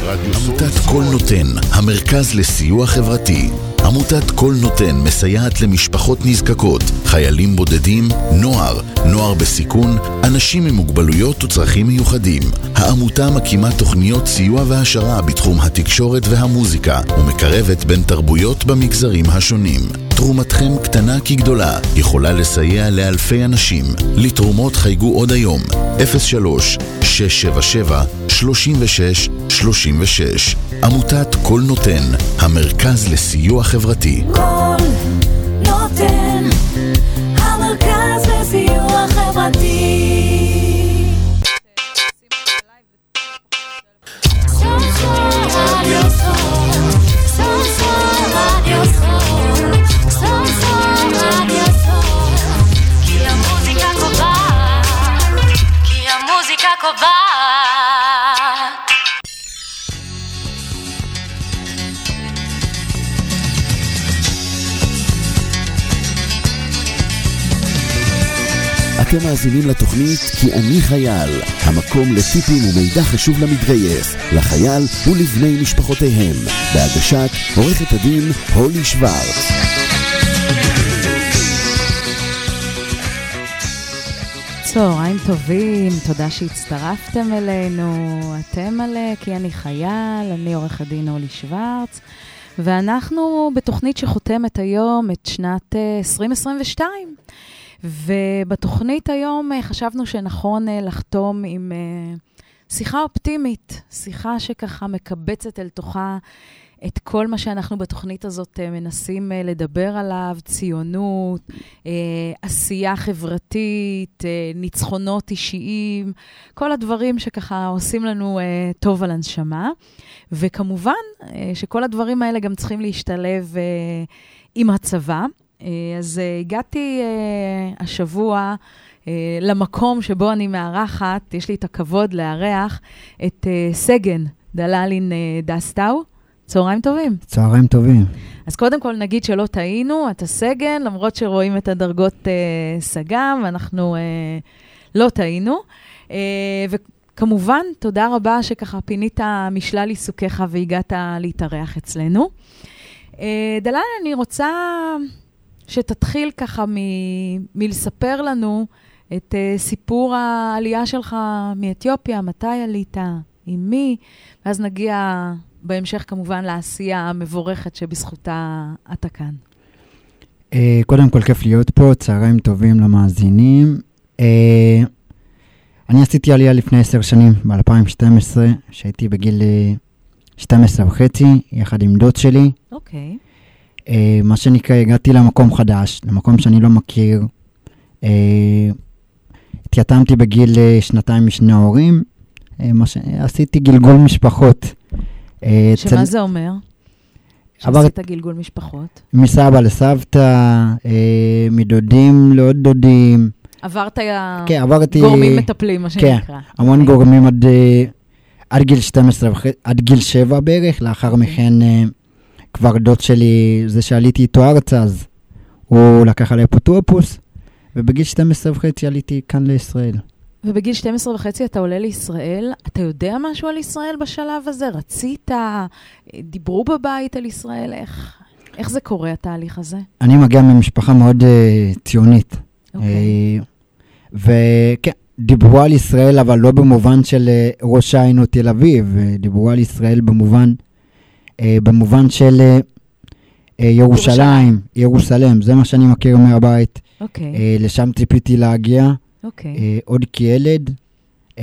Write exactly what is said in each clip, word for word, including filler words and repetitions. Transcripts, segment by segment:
עמותת כל נותן, המרכז לסיוע חברתי. עמותת כל נותן מסייעת למשפחות נזקקות, חיילים בודדים, נוער, נוער בסיכון, אנשים עם מוגבלויות וצרכים מיוחדים. העמותה מקימה תוכניות סיוע והשרה בתחום התקשורת והמוזיקה, ומקרבת בין תרבויות במגזרים השונים. תרומתכם קטנה כגדולה, יכולה לסייע לאלפי אנשים. לתרומות חייגו עוד היום, אפס שלוש שש שבע שבע שלוש שש שלוש שש. עמותת כל נותן, המרכז לסיוע חברתי. כל נותן, המרכז לסיוע חברתי. אתם מאזינים לתוכנית כי אני חייל, המקום לטיפים ומידע חשוב למתגייס, לחייל ולבני משפחותיהם, בהגשת עורכת הדין הולי שוורץ. צהריים טובים, תודה שהצטרפתם אלינו. אתם על כי אני חייל, אני עורך הדין הולי שוורץ, ואנחנו בתוכנית שחותמת היום את שנת עשרים עשרים ושתיים. ובתוכנית היום חשבנו שנכון לחתום עם שיחה אופטימית, שיחה שככה מקבצת אל תוכה את כל מה שאנחנו בתוכנית הזאת מנסים לדבר עליו, ציונות, עשייה חברתית, ניצחונות אישיים, כל הדברים שככה עושים לנו טוב על הנשמה, וכמובן שכל הדברים האלה גם צריכים להשתלב עם הצבא. אז הגעתי השבוע למקום שבו אני מארחת, יש לי את הכבוד לארח את סגן דללין דסטאו. צהריים טובים. צהריים טובים. אז קודם כל נגיד שלא טעינו, אתה סגן, למרות שרואים את הדרגות סג"ם, ואנחנו לא טעינו. וכמובן, תודה רבה שככה פינית משלל עיסוקיך והגעת להתארח אצלנו. דללין, אני רוצה שתתחיל ככה מ- מלספר לנו את uh, סיפור העלייה שלך מאתיופיה, מתי עלית, עם מי, ואז נגיע בהמשך כמובן לעשייה המבורכת שבזכותה אתה כאן. Uh, קודם כל כיף להיות פה, צהריים טובים למאזינים. Uh, אני עשיתי עלייה לפני עשר שנים, ב-אלפיים ושתים עשרה, שהייתי בגיל שתים עשרה וחצי, יחד עם דוד שלי. אוקיי. Okay. Uh, מה שנקרא, הגעתי למקום חדש, למקום שאני לא מכיר. Uh, התייתמתי בגיל uh, שנתיים משני ההורים. Uh, ש... עשיתי גלגול משפחות. Uh, שמה צל... זה אומר? עבר... שעשית גלגול משפחות? מסבא לסבתא, uh, מדודים לעוד דודים. עברת כן, עברתי... גורמים מטפלים, מה שנקרא. כן, המון okay. גורמים עד, uh, עד גיל שתים עשרה, עד גיל שבע בערך, לאחר okay. מכן... Uh, כבר דוד שלי, זה שעליתי איתו ארצה, אז הוא לקח עלי אפוטרופוס, ובגיל שתים עשרה וחצי עליתי כאן לישראל. ובגיל שתים עשרה וחצי אתה עולה לישראל, אתה יודע משהו על ישראל בשלב הזה? רצית? דיברו בבית על ישראל? איך, איך זה קורה, התהליך הזה? אני מגיע ממשפחה מאוד uh, ציונית. אוקיי. Uh, וכן, דיברו על ישראל, אבל לא במובן של uh, ראש העין או תל אביב, דיברו על ישראל במובן... Uh, במובן של uh, uh, ירושלים, ירוסלם, זה מה שאני מכיר מהבית. Okay. Uh, לשם ציפיתי להגיע, okay. uh, עוד כילד, uh,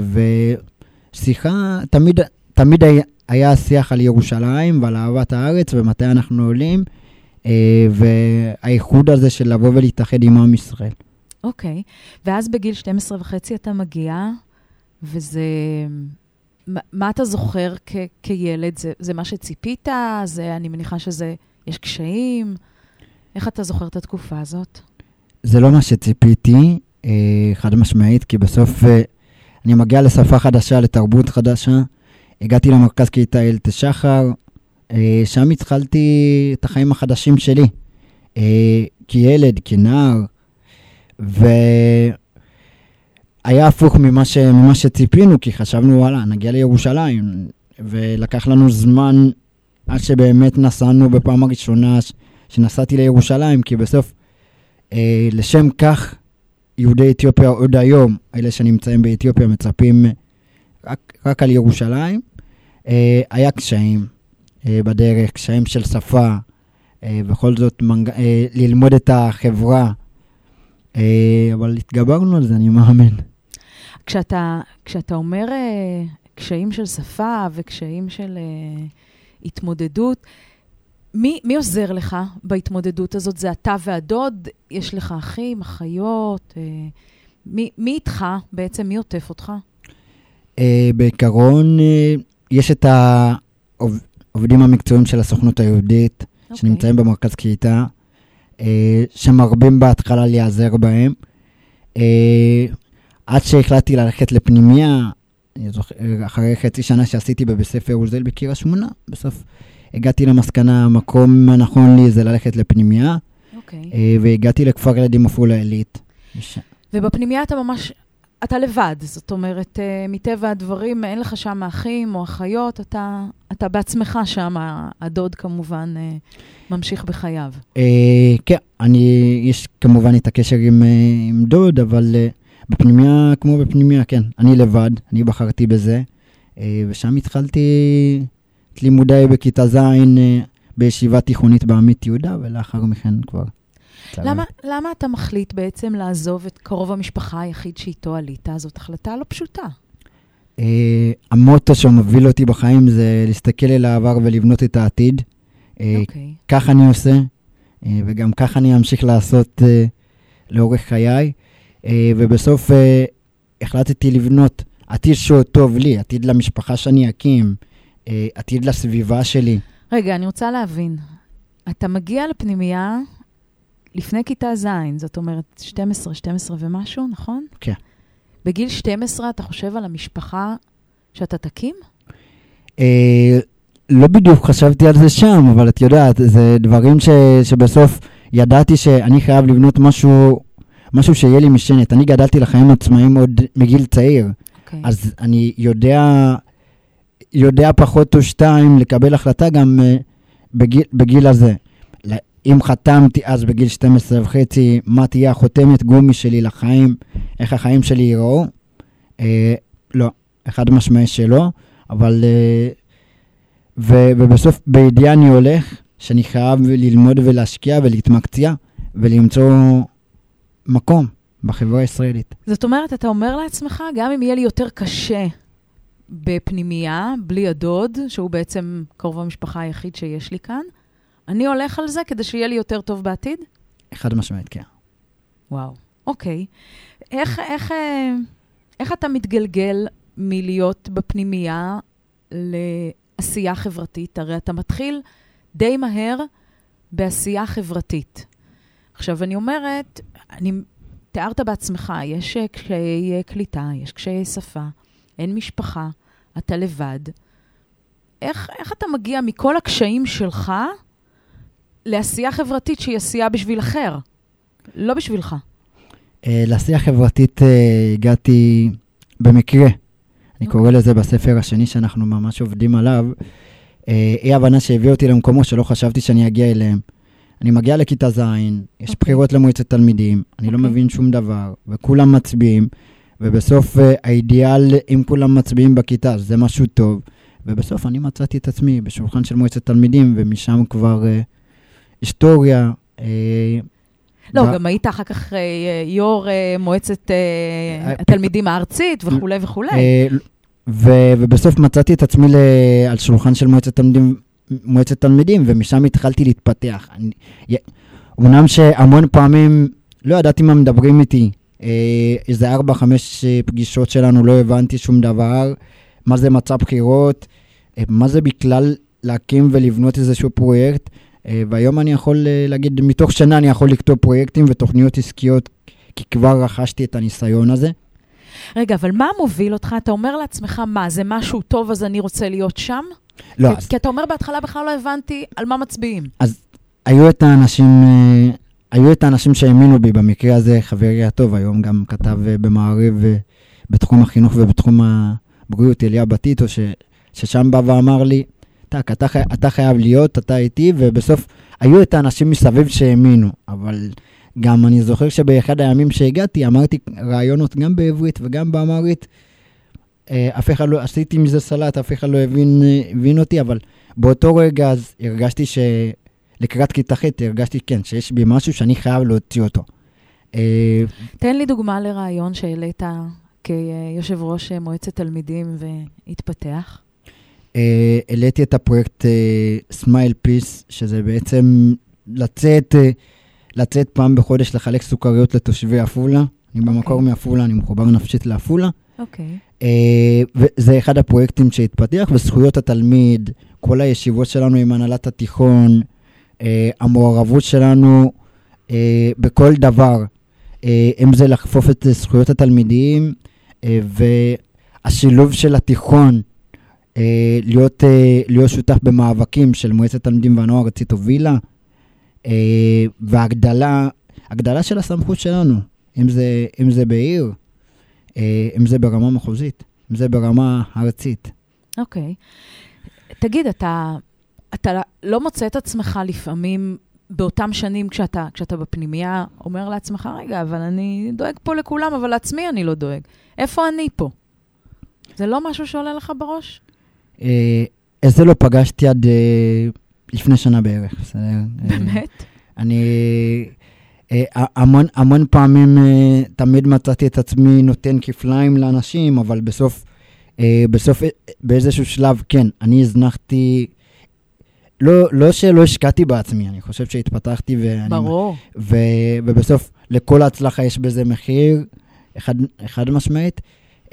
ושיחה, תמיד, תמיד היה, היה שיח על ירושלים ועל אהבת הארץ ומתי אנחנו עולים, uh, והאיחוד הזה של לבוא ולהתאחד עם עם ישראל. אוקיי, okay. ואז בגיל שתים עשרה וחצי אתה מגיע, וזה... מה אתה זוכר כ- כילד? זה, זה מה שציפית? זה, אני מניחה שזה, יש קשיים? איך אתה זוכר את התקופה הזאת? זה לא מה שציפיתי, אה, חד משמעית, כי בסוף אה, אני מגיע לשפה חדשה, לתרבות חדשה. הגעתי למרכז קליטה איילת השחר, אה, שם התחלתי את החיים החדשים שלי, אה, כילד, כנער, ו... היה הפוך ממה, ש, ממה שציפינו, כי חשבנו, וואלה, נגיע לירושלים, ולקח לנו זמן עד שבאמת נסענו בפעם הראשונה ש... שנסעתי לירושלים, כי בסוף אה, לשם כך יהודי אתיופיה עוד היום, אלה שנמצאים באתיופיה מצפים רק, רק על ירושלים. אה, היה קשיים אה, בדרך, קשיים של שפה, אה, בכל זאת מנג... אה, ללמוד את החברה, אה, אבל התגברנו על זה, אני מאמין. כשאתה, כשאתה אומר אה, קשיים של שפה וקשיים של אה, התמודדות, מי, מי עוזר לך בהתמודדות הזאת? זה אתה והדוד? יש לך אחים, אחיות? אה, מי, מי איתך בעצם? מי עוטף אותך? אה, בעיקרון, אה, יש את העובדים המקצועיים של הסוכנות היהודית, okay. שנמצאים במרכז קליטה, אה, שמרבים בהתחלה להיעזר בהם. אה, עד שהחלטתי ללכת לפנימיה, אחרי חצי שנה שעשיתי בבית ספר עוזל בקריית שמונה, בסוף הגעתי למסקנה, המקום הנכון לי זה ללכת לפנימיה, אוקיי. והגעתי לכפר ילדים עפולה עילית. ובפנימיה אתה ממש, אתה לבד, זאת אומרת, מטבע הדברים, אין לך שם אחים או אחיות, אתה, אתה בעצמך שם, הדוד כמובן ממשיך בחייו. כן, אני, יש כמובן את הקשר עם, עם דוד, אבל בפנימיה, כמו בפנימיה, כן, אני לבד, אני בחרתי בזה, ושם התחלתי את לימודיי בכיתה זין בישיבה תיכונית בעמית יהודה, ולאחר מכן כבר. למה, למה אתה מחליט בעצם לעזוב את קרוב המשפחה היחיד שאיתו עלית? זאת החלטה לא פשוטה. המוטו שמוביל אותי בחיים זה להסתכל אל העבר ולבנות את העתיד. אוקיי. כך אני עושה, וגם כך אני אמשיך לעשות לאורך חיי. ובסוף החלטתי לבנות עתיד שהוא טוב לי, עתיד למשפחה שאני אקים, עתיד לסביבה שלי. רגע, אני רוצה להבין. אתה מגיע לפנימייה לפני כיתה זין, זאת אומרת שתים עשרה, שתים עשרה ומשהו, נכון? כן. בגיל שתים עשרה אתה חושב על המשפחה שאתה תקים? לא בדיוק חשבתי על זה שם, אבל את יודעת, זה דברים ש, שבסוף ידעתי שאני חייב לבנות משהו, משהו שיהיה לי משנת. אני גדלתי לחיים עצמאיים עוד מגיל צעיר, okay. אז אני יודע, יודע פחות או שתיים לקבל החלטה גם uh, בגיל, בגיל הזה. אם חתמתי אז בגיל שתים עשרה וחצי, מה תהיה החותמת גומי שלי לחיים, איך החיים שלי ייראו? אה, לא, אחד משמעי שלא, אבל אה, ו, ובסוף בידיעה אני הולך, שאני חייב ללמוד ולהשקיע ולהתמקצע, ולמצוא מקום בחברה הישראלית. זאת אומרת, אתה אומר לעצמך, גם אם יהיה לי יותר קשה בפנימייה, בלי הדוד, שהוא בעצם קרוב המשפחה היחיד שיש לי כאן, אני הולך על זה כדי שיהיה לי יותר טוב בעתיד? אחד משמעית, כן. וואו, אוקיי. איך, איך, איך אתה מתגלגל מלהיות בפנימייה לעשייה חברתית? הרי אתה מתחיל די מהר בעשייה חברתית. עכשיו, אני אומרת, אני תיארת בעצמך, יש קשיי קליטה, יש קשיי שפה, אין משפחה, אתה לבד. איך, איך אתה מגיע מכל הקשיים שלך לעשייה חברתית שהיא עשייה בשביל אחר, לא בשבילך? לעשייה חברתית הגעתי במקרה. אני קורא לזה בספר השני שאנחנו ממש עובדים עליו. היא הבנה שהביא אותי למקומות שלא חשבתי שאני אגיע אליהם. אני מגיע לכיתה זין, יש בחירות למועצת תלמידים, אני לא מבין שום דבר, וכולם מצביעים, ובסוף האידיאל, אם כולם מצביעים בכיתה, זה משהו טוב, ובסוף אני מצאתי את עצמי בשולחן של מועצת תלמידים, ומשם כבר היסטוריה. לא, גם היית אחר כך יו"ר מועצת התלמידים הארצית וכו' וכו'. ובסוף מצאתי את עצמי על שולחן של מועצת תלמידים, מועצת תלמידים, ומשם התחלתי להתפתח. אמנם שהמון פעמים לא ידעתי מה מדברים איתי, איזה ארבע, חמש פגישות שלנו לא הבנתי שום דבר, מה זה מצע בחירות, מה זה בכלל להקים ולבנות איזשהו פרויקט, והיום אני יכול להגיד, מתוך שנה אני יכול לכתוב פרויקטים ותוכניות עסקיות, כי כבר רכשתי את הניסיון הזה. רגע, אבל מה מוביל אותך? אתה אומר לעצמך, מה, זה משהו טוב, אז אני רוצה להיות שם? לא. כי, אז... כי אתה אומר בהתחלה בכלל לא הבנתי על מה מצביעים. אז היו את האנשים, היו את האנשים שהאמינו בי, במקרה הזה חברי הטוב, היום גם כתב במעריב בתחום החינוך ובתחום הבריאות, אליה בתיתו, ששם בא ואמר לי, טק, אתה, אתה חייב להיות, אתה איתי, ובסוף היו את האנשים מסביב שהאמינו, אבל גם אני זוכר שבאחד הימים שהגעתי, אמרתי רעיונות גם בעברית וגם באמרית, אף אחד לא, עשיתי מזה סלט, אף אחד לא הבין, הבין אותי, אבל באותו רגע אז הרגשתי שלקראת כיתה ח' הרגשתי כן, שיש בי משהו שאני חייב להוציא אותו. תן לי דוגמה לרעיון שהעלית כיושב ראש מועצת תלמידים והתפתח. העליתי את הפרויקט סמייל פיס, שזה בעצם לצאת, לצאת פעם בחודש לחלק סוכריות לתושבי אפולה. אני במקור מאפולה, אני מחובר נפשית לאפולה. אוקיי. וזה אחד הפרויקטים שהתפתח, וזכויות התלמיד, כל הישיבות שלנו עם הנהלת התיכון, המעורבות שלנו בכל דבר, אם זה לחפוף את זכויות התלמידים, והשילוב של התיכון, להיות, להיות שותף במאבקים של מועצת תלמידים והנוער ארצית הובילה, והגדלה, הגדלה של הסמכות שלנו, אם זה, אם זה בעיר, אם זה ברמה מחוזית, אם זה ברמה ארצית. אוקיי. תגיד, אתה, אתה לא מוצא את עצמך לפעמים באותם שנים כשאתה, כשאתה בפנימיה, אומר לעצמך, רגע, אבל אני דואג פה לכולם, אבל לעצמי אני לא דואג. איפה אני פה? זה לא משהו שעולה לך בראש? את זה לא פגשתי עד לפני שנה בערך. באמת? אני המון, המון פעמים תמיד מצאתי את עצמי נותן כפליים לאנשים, אבל בסוף, בסוף באיזשהו שלב, כן, אני הזנחתי, לא, לא שלא השקעתי בעצמי, אני חושב שהתפתחתי ואני, ברור. ו, ובסוף לכל ההצלחה יש בזה מחיר, אחד, אחד משמעית.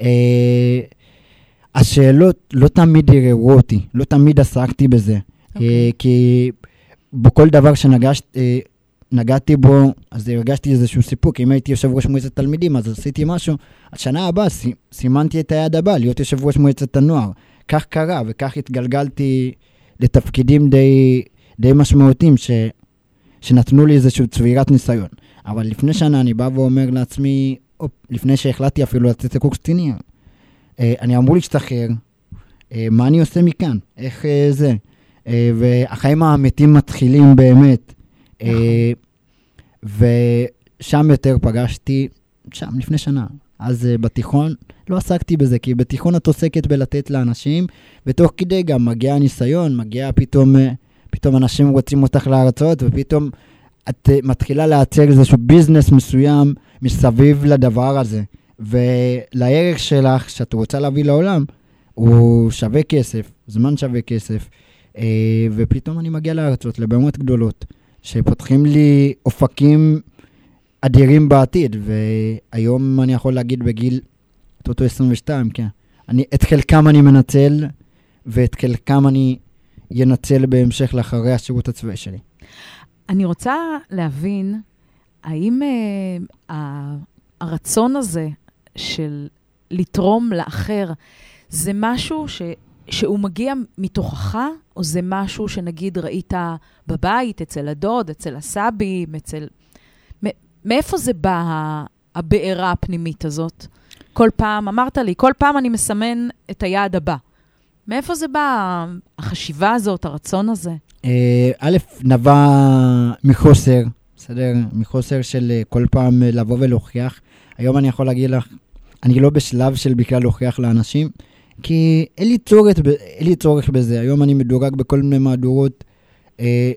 השאלות לא תמיד ערערו אותי, לא תמיד עסקתי בזה, okay. כי בכל דבר שנגשתי, נגעתי בו, אז הרגשתי איזשהו סיפוק. אם הייתי יושב ראש מועצת תלמידים, אז עשיתי משהו. השנה הבאה, סימנתי את היד הבא, להיות יושב ראש מועצת הנוער. כך קרה, וכך התגלגלתי לתפקידים די, די משמעותיים, ש, שנתנו לי איזשהו צבירת ניסיון. אבל לפני שנה אני בא ואומר לעצמי, אופ, לפני שהחלטתי אפילו לצאת לקורס קצינים, אני אמור להשתחרר, מה אני עושה מכאן? איך זה? והחיים האמיתיים מתחילים באמת. ושם יותר פגשתי, שם לפני שנה, אז בתיכון לא עסקתי בזה, כי בתיכון את עוסקת בלתת לאנשים, ותוך כדי גם מגיע הניסיון, מגיע פתאום, פתאום אנשים רוצים אותך להרצאות, ופתאום את מתחילה לייצר איזשהו ביזנס מסוים מסביב לדבר הזה, ולערך שלך שאת רוצה להביא לעולם, הוא שווה כסף, זמן שווה כסף, ופתאום אני מגיע להרצאות, לבמות גדולות, שפותחים לי אופקים אדירים בעתיד, והיום אני יכול להגיד בגיל אותו עשרים ושתיים, כן. אני, את חלקם אני מנצל, ואת חלקם אני ינצל בהמשך לאחרי השירות הצבאי שלי. אני רוצה להבין, האם uh, הרצון הזה של לתרום לאחר, זה משהו ש... שהוא מגיע מתוכך, או זה משהו שנגיד ראית בבית, אצל הדוד, אצל הסבים, אצל... מאיפה זה בא הבעירה הפנימית הזאת? כל פעם, אמרת לי, כל פעם אני מסמן את היעד הבא. מאיפה זה בא החשיבה הזאת, הרצון הזה? א', נבע מחוסר, בסדר? מחוסר של כל פעם לבוא ולהוכיח. היום אני יכול להגיד לך, אני לא בשלב של בכלל להוכיח לאנשים, כי אין לי צורך, אין לי צורך בזה. היום אני מדורג בכל מיני מהדורות, אה,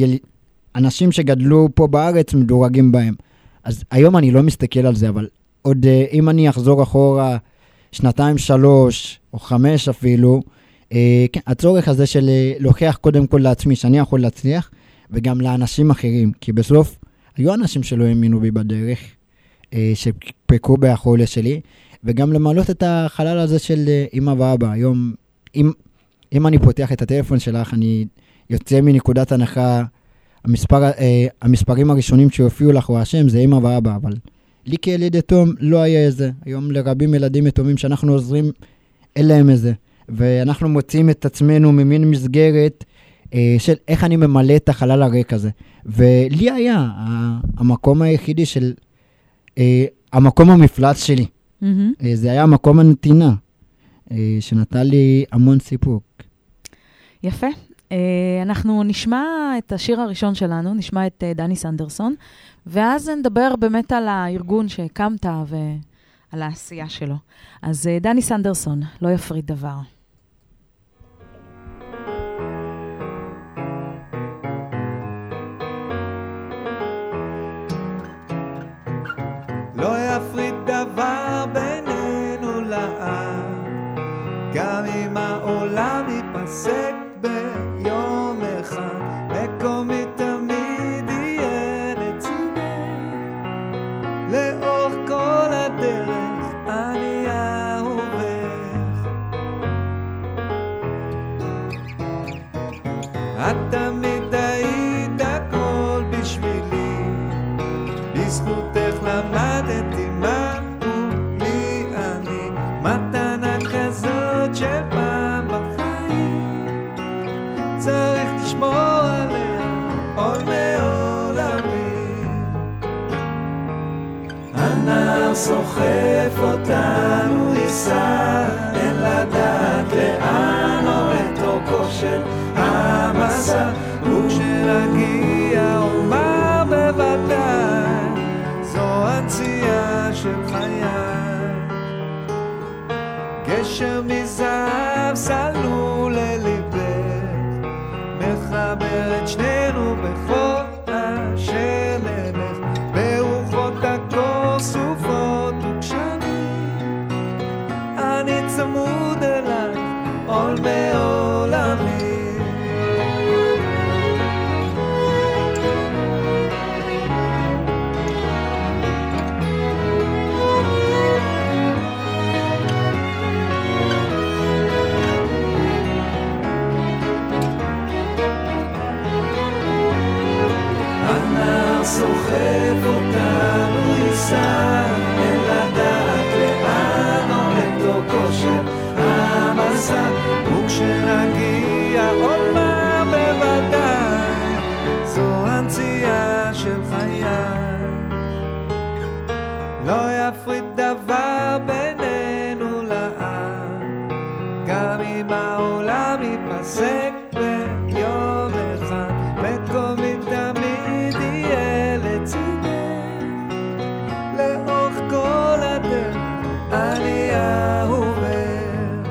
שאנשים שגדלו פה בארץ מדורגים בהם. אז היום אני לא מסתכל על זה, אבל עוד אה, אם אני אחזור אחורה שנתיים, שלוש או חמש אפילו, אה, כן, הצורך הזה של להוכיח קודם כל לעצמי שאני יכול להצליח, וגם לאנשים אחרים, כי בסוף היו אנשים שלא האמינו בי בדרך, אה, שפקעו ביכולת שלי, וגם למעלות את החלל הזה של אמא ואבא. היום, אם, אם אני פותח את הטלפון שלך, אני יוצא מנקודת הנחה, המספר, אה, המספרים הראשונים שהופיעו לך או השם זה אמא ואבא, אבל לי כילד יתום לא היה איזה. היום לרבים ילדים יתומים שאנחנו עוזרים, אין להם איזה. ואנחנו מוצאים את עצמנו ממין מסגרת אה, של איך אני ממלא את החלל הריק הזה. ולי היה המקום היחידי של, אה, המקום המפלט שלי. Mm-hmm. זה היה מקום הנתינה. שנתן לי המון סיפוק. יפה. אנחנו נשמע את השיר הראשון שלנו, נשמע את דני סנדרסון, ואז נדבר באמת על הארגון שהקמת ועל העשייה שלו. אז דני סנדרסון, לא יפריד דבר. לא יפריד דבר בינינו לעד, גם אם העולם ייפסק ביום אחד, מקומי תמיד יהיה לצידך, לאורך כל הדרך אני אהובך. את תמיד היית הכל בשבילי, בזכותך למדתי מה הוא לי אני, מתנה כזאת של פעם בחיים, צריך לשמור עליה עול מעולמי. הנער סוחף אותנו ייסע, אין לדעת לאן עורד אורכו של המסע, וכשנגיע אומר בוודאי זו הנציאה של חיי. גשר מזהב סלול לליבך, מחבר את שנינו בכל אשר נלך, ברוחות הקור סופות וגשמים, אני צמוד אלייך עול מעולמי. סוחף אותנו ייסע, אין לדעת לאן עומד אורכו של המסע, וכשנגיע אומר בוודאי זו הנציאה של חיי. לא יפריד דבר בינינו לעד, גם אם העולם ייפסק ביום אחד, מקומי תמיד יהיה לצידך, לאורך כל הדרך אני אהובך.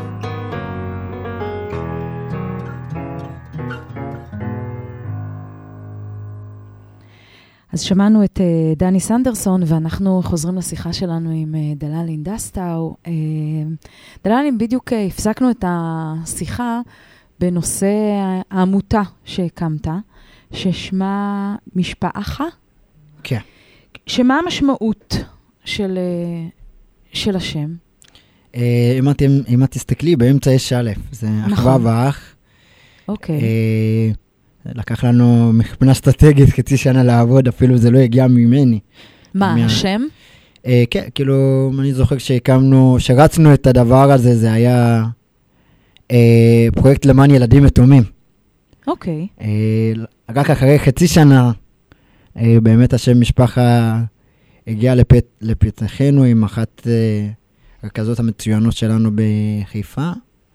אז שמענו את uh, דני סנדרסון, ואנחנו חוזרים לשיחה שלנו עם uh, דלאל אינדסטאו. Uh, דלאל, בדיוק uh, הפסקנו את השיחה בנושא העמותה שהקמת, ששמה משפחה? כן. שמה המשמעות של, של השם? Uh, אם, את, אם את תסתכלי, באמצע יש א', זה נכון. אחווה ואח. אוקיי. Okay. Uh, לקח לנו מבחינה אסטרטגית חצי שנה לעבוד, אפילו זה לא הגיע ממני. מה, מה... השם? Uh, כן, כאילו, אני זוכר שהקמנו, שרצנו את הדבר הזה, זה היה uh, פרויקט למען ילדים יתומים. אוקיי. Okay. Uh, רק אחרי חצי שנה, uh, באמת השם משפחה הגיע לפת, לפתחנו עם אחת uh, רכזות המצוינות שלנו בחיפה,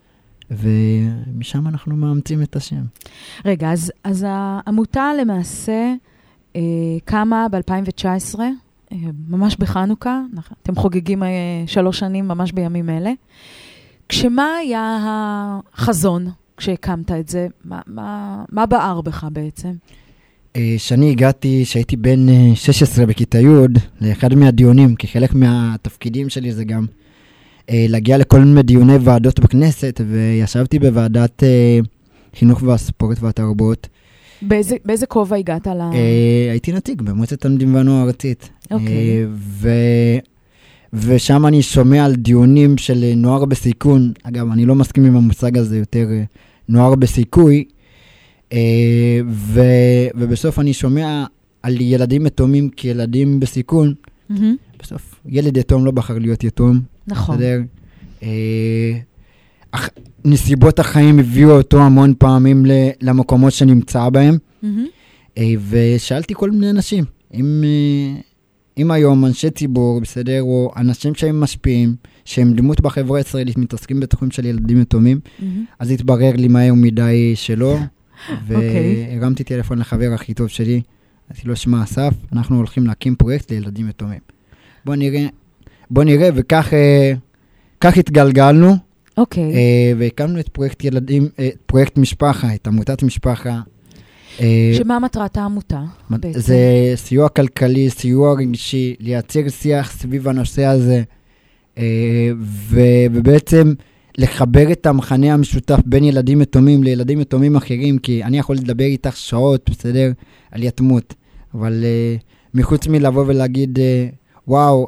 ומשם אנחנו מאמצים את השם. רגע, אז, אז העמותה למעשה אה, קמה ב-אלפיים תשע עשרה, אה, ממש בחנוכה, אתם חוגגים אה, שלוש שנים ממש בימים אלה. כשמה היה החזון כשהקמת את זה? מה, מה, מה בער בך בעצם? אה, שאני הגעתי, שהייתי בן אה, שש עשרה בכיתה י' לאחד מהדיונים, כי חלק מהתפקידים שלי זה גם להגיע לכל מיני דיוני ועדות בכנסת, וישבתי בוועדת חינוך והספורט והתרבות. באיזה, באיזה כובע הגעת לה? הייתי נציג במועצת תלמידים והנוער הארצית. אוקיי. ושם אני שומע על דיונים של נוער בסיכון. אגב, אני לא מסכים עם המושג הזה יותר, נוער בסיכוי. ובסוף אני שומע על ילדים יתומים כילדים בסיכון. בסוף, ילד יתום לא בחר להיות יתום. נכון. נסיבות החיים הביאו אותו המון פעמים למקומות שנמצא בהם, ושאלתי כל מיני אנשים, אם אם היום אנשי ציבור, בסדר, או אנשים שהם משפיעים, שהם דמות בחברה הישראלית, מתעסקים בתחום של ילדים יתומים, אז התברר לי מהר מדי שלא, והרמתי טלפון לחבר הכי טוב שלי, אמרתי לו, שמע אסף, אנחנו הולכים להקים פרויקט לילדים יתומים. בוא נראה, בוא נראה, וכך כך התגלגלנו, אוקיי. והקמנו את פרויקט ילדים, פרויקט משפחה, את עמותת משפחה. שמה מטרת העמותה? זה סיוע כלכלי, סיוע רגשי, לייצר שיח סביב הנושא הזה, ובעצם לחבר את המחנה המשותף בין ילדים יתומים לילדים יתומים אחרים, כי אני יכול לדבר איתך שעות, בסדר, על יתמות, אבל מחוץ מלבוא ולהגיד, וואו,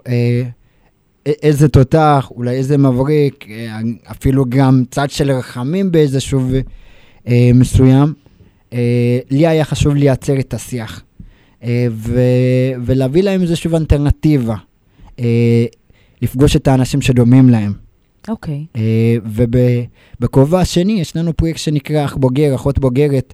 איזה תותח, אולי איזה מבריק, אפילו גם צד של רחמים באיזשהו מסוים, לי היה חשוב לייצר את השיח, ולהביא להם איזושהי אלטרנטיבה, לפגוש את האנשים שדומים להם. אוקיי. ובכובע השני יש לנו פרויקט שנקרא אח בוגר, אחות בוגרת,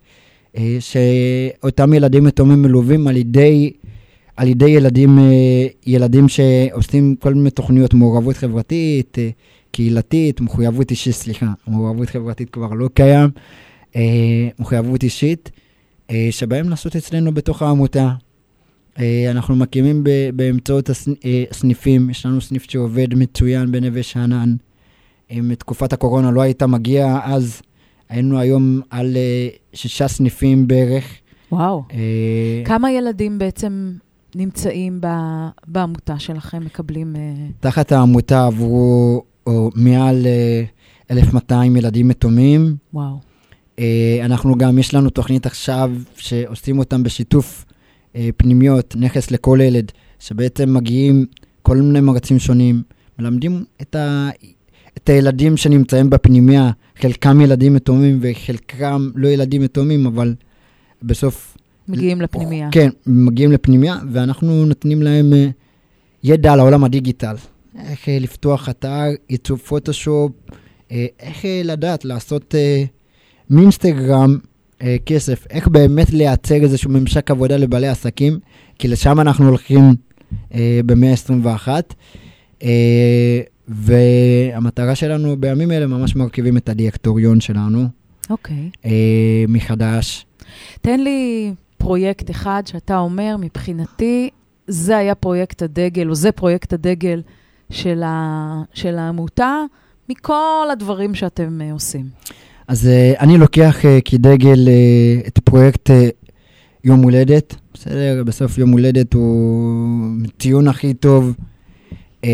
שאותם ילדים יתומים מלווים על ידי, על ידי ילדים, ילדים שעושים כל מיני תוכניות, מעורבות חברתית, קהילתית, מחויבות אישית, סליחה, מעורבות חברתית כבר לא קיים, מחויבות אישית, שבהם לעשות אצלנו בתוך העמותה. אנחנו מקימים באמצעות הסניפים, יש לנו סניף שעובד מצוין בנווה שאנן, אם תקופת הקורונה לא הייתה מגיעה, אז היינו היום על שישה סניפים בערך. וואו. כמה ילדים בעצם נמצאים בעמותה שלכם, מקבלים? תחת העמותה עברו מעל אלף מאתיים ילדים יתומים. וואו. אנחנו גם, יש לנו תוכנית עכשיו שעושים אותם בשיתוף פנימיות, נכס לכל ילד, שבעצם מגיעים כל מיני מרצים שונים, מלמדים את, ה, את הילדים שנמצאים בפנימיה, חלקם ילדים יתומים וחלקם לא ילדים יתומים, אבל בסוף... מגיעים לפנימיה. כן, מגיעים לפנימיה, ואנחנו נותנים להם ידע על העולם הדיגיטל. איך לפתוח אתר, עיצוב פוטושופ, איך לדעת, לעשות מאינסטגרם, כסף, איך באמת לייצר איזשהו ממשק עבודה לבעלי עסקים, כי לשם אנחנו הולכים אה, במאה ה-עשרים ואחת, אה, והמטרה שלנו בימים האלה ממש מרכיבים את הדירקטוריון שלנו. אוקיי. אה, מחדש. תן לי פרויקט אחד שאתה אומר, מבחינתי, זה היה פרויקט הדגל, או זה פרויקט הדגל של, ה, של העמותה, מכל הדברים שאתם אה, עושים. אז uh, אני לוקח uh, כדגל uh, את פרויקט uh, יום הולדת, בסדר, בסוף יום הולדת הוא טיעון הכי טוב, uh,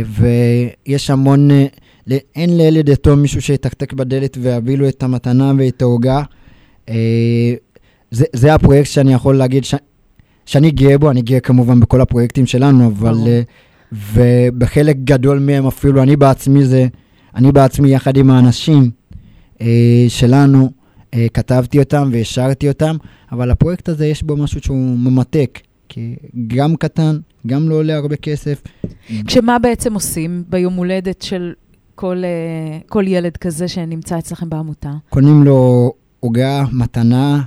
ויש המון, uh, אין לילד יתום מישהו שיתקתק בדלת ויביא לו את המתנה ואת ההוגה, uh, זה, זה הפרויקט שאני יכול להגיד ש, שאני גאה בו, אני גאה כמובן בכל הפרויקטים שלנו, אבל uh, ובחלק גדול מהם אפילו אני בעצמי זה, אני בעצמי יחד עם האנשים, שלנו, כתבתי אותם והשארתי אותם, אבל הפרויקט הזה יש בו משהו שהוא ממתק, כי גם קטן, גם לא עולה הרבה כסף. כשמה בעצם עושים ביום הולדת של כל, כל ילד כזה שנמצא אצלכם בעמותה? קונים לו עוגה, מתנה,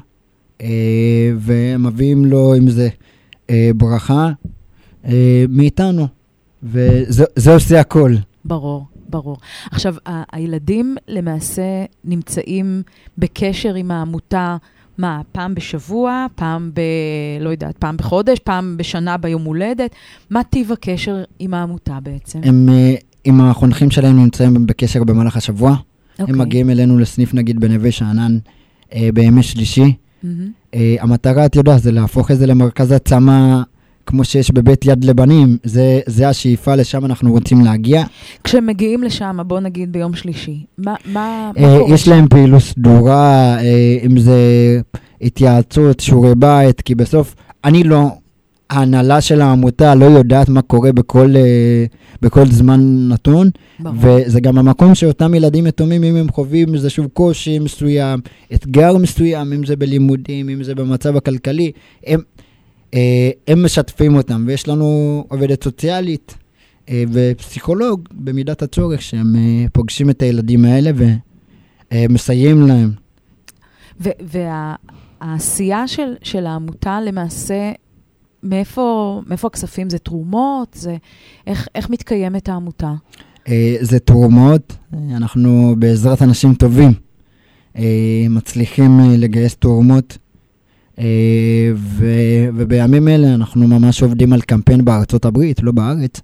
ומביאים לו עם זה ברכה מאיתנו, וזה עושה הכל. ברור. ברור. עכשיו, ה- הילדים למעשה נמצאים בקשר עם העמותה, מה, פעם בשבוע, פעם ב... לא יודעת, פעם בחודש, פעם בשנה ביום הולדת? מה טיב הקשר עם העמותה בעצם? הם, עם החונכים שלהם נמצאים בקשר במהלך השבוע. Okay. הם מגיעים אלינו לסניף נגיד בנווה שאנן אה, בימי שלישי. Mm-hmm. אה, המטרה, את יודעת, זה להפוך את זה למרכז הצמה כמו שיש בבית יד לבנים, זה, זה השאיפה, לשם אנחנו רוצים להגיע. כשמגיעים לשם, בוא נגיד ביום שלישי, מה, מה, אה, מה קורה? יש להם פעילות סדורה, אה, אם זה התייעצות, שיעורי בית, כי בסוף אני לא, ההנהלה של העמותה לא יודעת מה קורה בכל, אה, בכל זמן נתון, ברור. וזה גם המקום שאותם ילדים יתומים, אם הם חווים איזשהו קושי מסוים, אתגר מסוים, אם זה בלימודים, אם זה במצב הכלכלי, הם... הם משתפים אותם, ויש לנו עובדת סוציאלית ופסיכולוג במידת הצורך, שהם פוגשים את הילדים האלה ומסייעים להם. והעשייה של, של העמותה למעשה מאיפה, מאיפה הכספים? זה תרומות? זה, איך, איך מתקיימת העמותה? זה תרומות. אנחנו בעזרת אנשים טובים מצליחים לגייס תרומות. ו- ובימים אלה אנחנו ממש עובדים על קמפיין בארצות הברית, לא בארץ,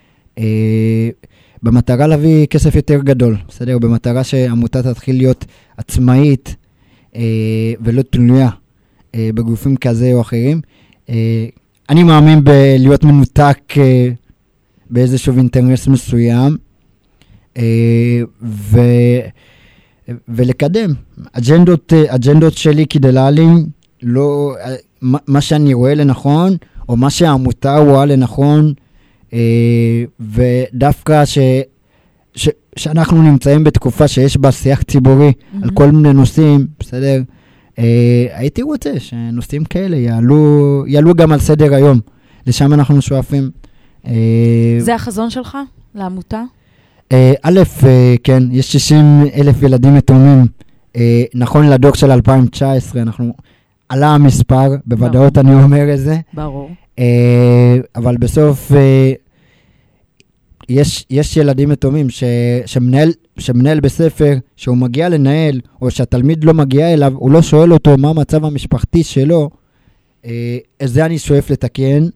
במטרה להביא כסף יותר גדול, בסדר? במטרה שעמותה תתחיל להיות עצמאית ולא תלויה בגופים כזה או אחרים. אני מאמין בלהיות מנותק באיזשהו אינטרס מסוים, ו... ולקדם. אג'נדות, אג'נדות שלי כדי להעלים, לא, מה שאני רואה לנכון, או מה שהעמותה רואה לנכון, ודווקא ש... ש... שאנחנו נמצאים בתקופה שיש בה שיח ציבורי mm-hmm. על כל מיני נושאים, בסדר? הייתי רוצה שנושאים כאלה יעלו, יעלו גם על סדר היום. לשם אנחנו שואפים. זה החזון שלך לעמותה? א', כן, יש שישים אלף ילדים יתומים. נכון לדוח של אלפיים תשע עשרה, אנחנו עלה המספר, בוודאות אני אומר את זה. ברור. אבל בסוף יש, יש ילדים יתומים ש, שמנהל, שמנהל בספר, שהוא מגיע לנהל, או שהתלמיד לא מגיע אליו, הוא לא שואל אותו מה המצב המשפחתי שלו, את זה אני שואף לתקן,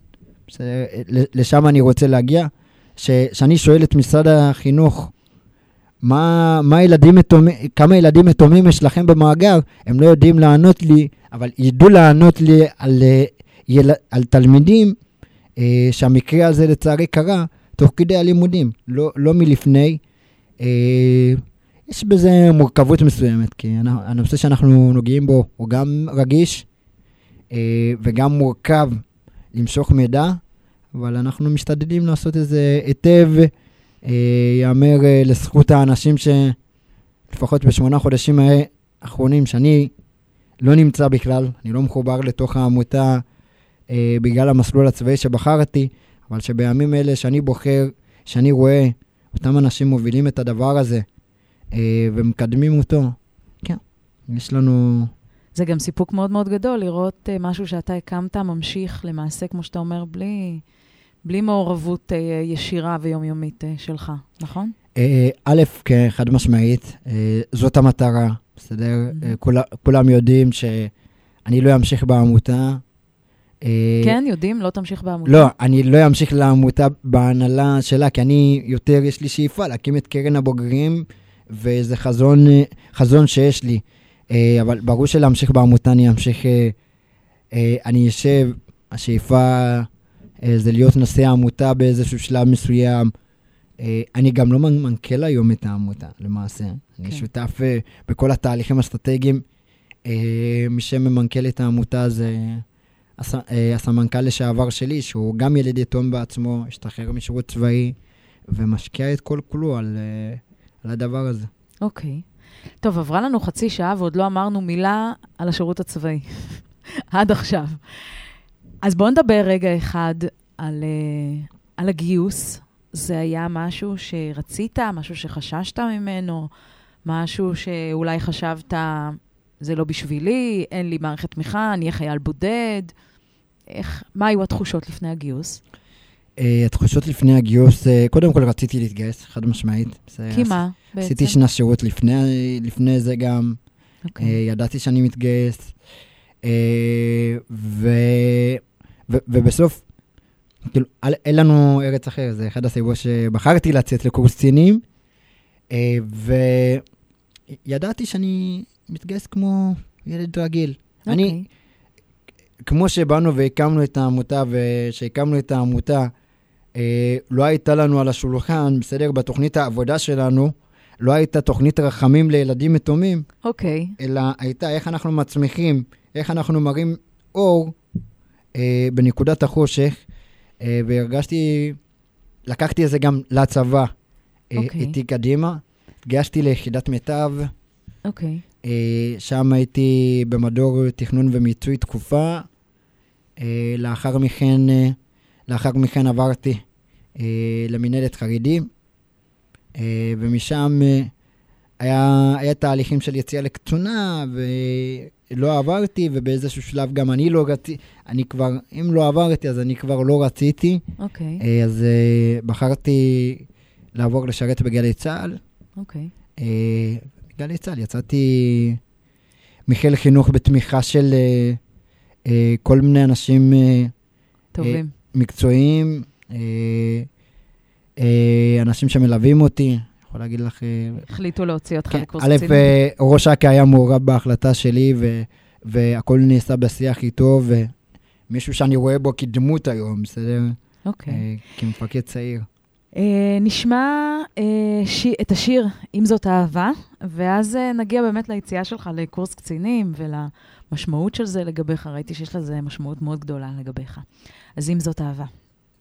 לשם אני רוצה להגיע, ש, שאני שואל את משרד החינוך, מה, מה ילדים יתומים, כמה ילדים יתומים יש לכם במאגר, הם לא יודעים לענות לי, אבל ידעו לענות לי על, יל, על תלמידים, שהמקרה הזה לצערי קרה, תוך כדי הלימודים, לא, לא מלפני. אה, יש בזה מורכבות מסוימת, כי הנושא שאנחנו נוגעים בו הוא גם רגיש, אה, וגם מורכב למשוך מידע, אבל אנחנו משתדלים לעשות איזה היטב, אה, יאמר אה, לזכות האנשים שלפחות בשמונה חודשים האחרונים, שאני לא נמצא בכלל, אני לא מחובר לתוך העמותה, אה, בגלל המסלול הצבאי שבחרתי, אבל שבימים אלה שאני בוחר, שאני רואה, אותם אנשים מובילים את הדבר הזה, אה, ומקדמים אותו, כן, יש לנו... זה גם סיפוק מאוד מאוד גדול, לראות אה, משהו שאתה הקמת, ממשיך למעשה, כמו שאתה אומר, בלי, בלי מעורבות אה, ישירה ויומיומית אה, שלך, נכון? אה, א', כחד משמעית, אה, זאת המטרה, בסדר? Mm-hmm. אה, כול, כולם יודעים שאני לא אמשיך בעמותה, כן, יודעים, לא תמשיך בעמותה. לא, אני לא אמשיך לעמותה בהנהלה שלה, כי אני יותר, יש לי שאיפה להקים את קרן הבוגרים, וזה חזון, חזון שיש לי. אבל ברור שלהמשיך בעמותה אני אמשיך, אני אשב, השאיפה זה להיות נשיא העמותה באיזשהו שלב מסוים. אני גם לא מנכ"ל היום את העמותה, למעשה. אני שותף בכל התהליכים האסטרטגיים. מי שממנכ"ל את העמותה זה... הסמנכ"ל לשעבר שלי, שהוא גם ילד יתום בעצמו, השתחרר משירות צבאי, ומשקיע את כל כולו על, על הדבר הזה. אוקיי. טוב, עברה לנו חצי שעה, ועוד לא אמרנו מילה על השירות הצבאי. עד עכשיו. אז בואו נדבר רגע אחד על, על הגיוס. זה היה משהו שרצית, משהו שחששת ממנו, משהו שאולי חשבת... זה לא בשבילי, אין לי מערכת תמיכה, אני אהיה חייל בודד. איך, מה היו התחושות לפני הגיוס? Uh, התחושות לפני הגיוס, uh, קודם כל רציתי להתגייס, חד משמעית. כי מה בעצם? עשיתי שנה שירות לפני, לפני זה גם. Okay. Uh, ידעתי שאני מתגייס. Uh, ו, ו, ובסוף, כאילו, אין לנו ארץ אחר, זה אחד הסיבות שבחרתי לצאת לקורס קצינים, uh, וידעתי שאני... מתגייס כמו ילד רגיל. Okay. אני, כמו שבאנו והקמנו את העמותה, ושהקמנו את העמותה, אה, לא הייתה לנו על השולחן, בסדר, בתוכנית העבודה שלנו, לא הייתה תוכנית רחמים לילדים יתומים, אוקיי. Okay. אלא הייתה איך אנחנו מצמיחים, איך אנחנו מראים אור אה, בנקודת החושך, אה, והרגשתי, לקחתי את זה גם לצבא, אה, okay. איתי קדימה, התגייסתי ליחידת מיטב, אוקיי. Okay. שם הייתי במדור תכנון ומיצוי תקופה, לאחר מכן, לאחר מכן עברתי למנהלת חרדים, ומשם היה, היה תהליכים של יציאה לקצונה, לא עברתי, ובאיזשהו שלב גם אני לא רציתי, אני כבר, אם לא עברתי, אז אני כבר לא רציתי. אוקיי. אה, אז אה, בחרתי לעבור לשרת בגלי צה"ל. אוקיי. אה, בגלי צה"ל יצאתי מחיל חינוך בתמיכה של אה, אה, כל מיני אנשים אה, טובים. אה, מקצועיים, אה, אה, אנשים שמלווים אותי. יכול להגיד לך... החליטו להוציא אותך כן, לקורס א', קצינים. ראש אכ"א היה מעורב בהחלטה שלי, ו, והכל נעשה בשיח איתו, ומישהו שאני רואה בו כדמות היום, בסדר? אוקיי. אה, כמפקד צעיר. אה, נשמע אה, ש... את השיר, אם זאת אהבה, ואז אה, נגיע באמת ליציאה שלך לקורס קצינים, ולמשמעות של זה לגביך. ראיתי שיש לזה משמעות מאוד גדולה לגביך. אז אם זאת אהבה.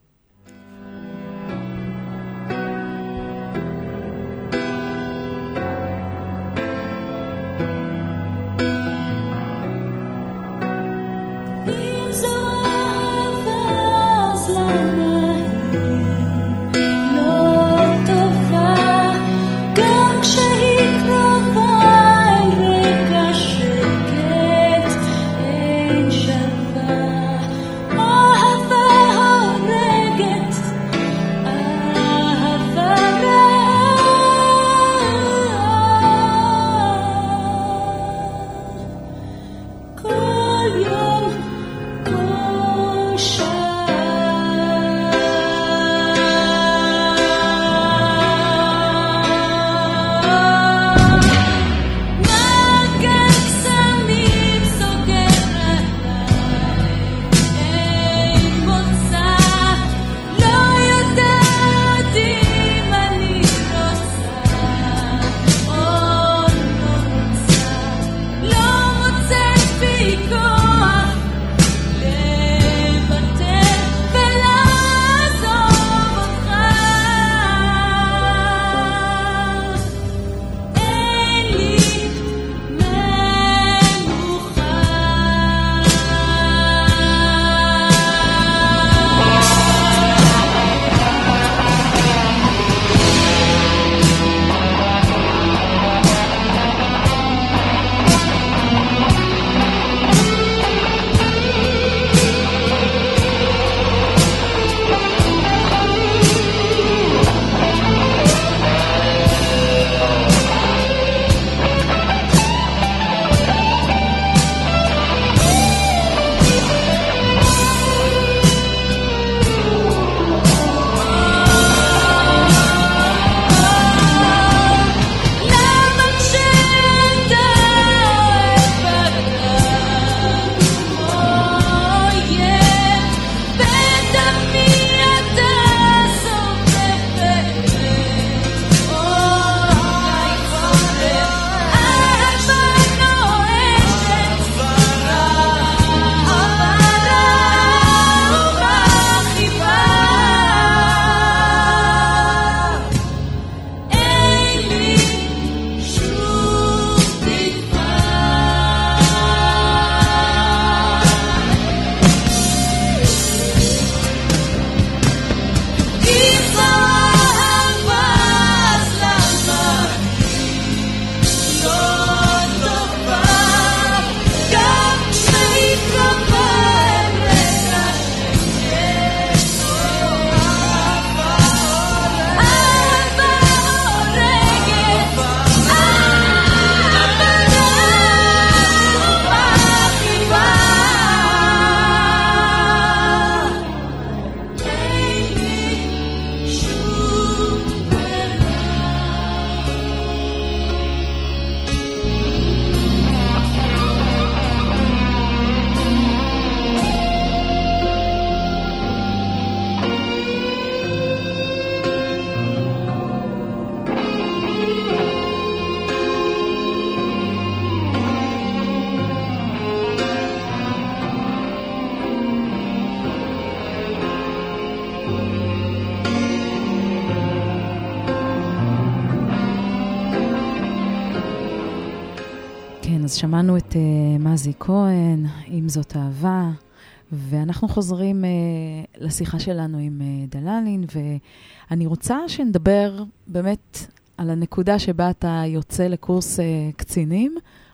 אז שמענו את uh, מזי כהן, אם זאת אהבה, ואנחנו חוזרים uh, לשיחה שלנו עם uh, דללין, ואני רוצה שנדבר באמת על הנקודה שבה אתה יוצא לקורס uh, קצינים,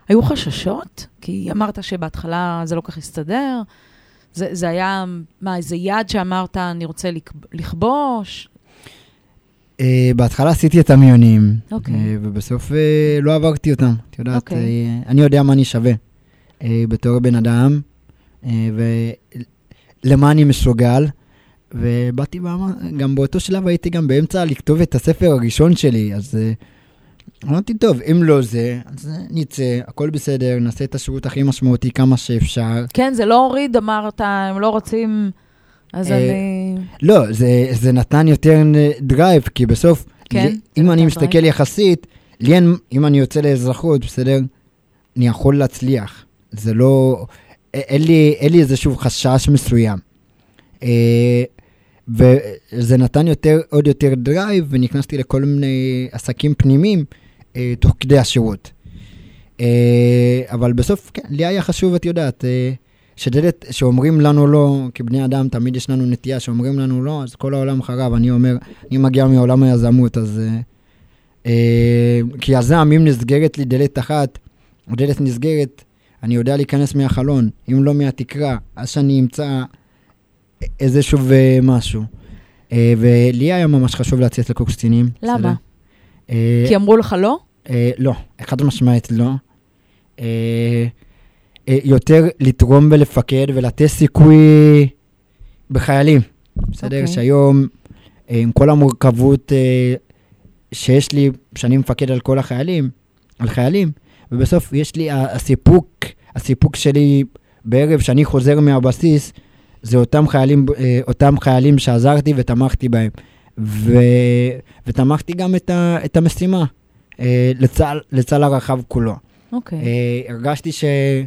היו חששות? כי אמרת שבהתחלה זה לא כך הסתדר. זה, זה היה, מה, איזה יד שאמרת, אני רוצה לכבוש? Uh, בהתחלה עשיתי את המיונים, okay. uh, ובסוף uh, לא עברתי אותם. את יודעת, okay. uh, אני יודע מה אני שווה uh, בתור בן אדם, uh, ולמה אני מסוגל, ובאתי גם באותו שלב הייתי גם באמצע לכתוב את הספר הראשון שלי, אז uh, אמרתי, טוב, אם לא זה, אז נצא, הכל בסדר, נעשה את השירות הכי משמעותי כמה שאפשר. כן, זה לא הוריד, אמרת, הם לא רוצים... אז אני... לא, זה, זה נתן יותר דרייב, כי בסוף, כן, אם אני מסתכל דרייב. יחסית, לי אין, אם אני יוצא לאזרחות, בסדר, אני יכול להצליח. זה לא, אין לי, אין לי איזשהו חשש מסוים. וזה נתן יותר, עוד יותר דרייב, ונכנסתי לכל מיני עסקים פנימיים, תוך כדי השירות. אבל בסוף, כן, לי היה חשוב, את יודעת, שדלת, שאומרים לנו לא, כבני אדם, תמיד יש לנו נטייה, שאומרים לנו לא, אז כל העולם חרב. אני אומר, אני מגיע מעולם היזמות, אז... אה, כי יזם, אם נסגרת לי דלת אחת, או דלת נסגרת, אני יודע להיכנס מהחלון, אם לא מהתקרה, אז שאני אמצא איזשהו משהו. אה, ולי היה ממש חשוב להציץ לקורס קצינים. למה? אה, כי אמרו לך לא? אה, לא, אחד משמעית לא. אה... יותר לתרום ולפקד ולתת סיכוי בחיילים. בסדר? שהיום, עם כל המורכבות שיש לי, שאני מפקד על כל החיילים, על חיילים, ובסוף יש לי הסיפוק, הסיפוק שלי בערב שאני חוזר מהבסיס, זה אותם חיילים, אותם חיילים שעזרתי ותמכתי בהם. ו, ותמכתי גם את, ה, את המשימה, לצה"ל, לצה"ל הרחב כולו. אוקיי. הרגשתי ש...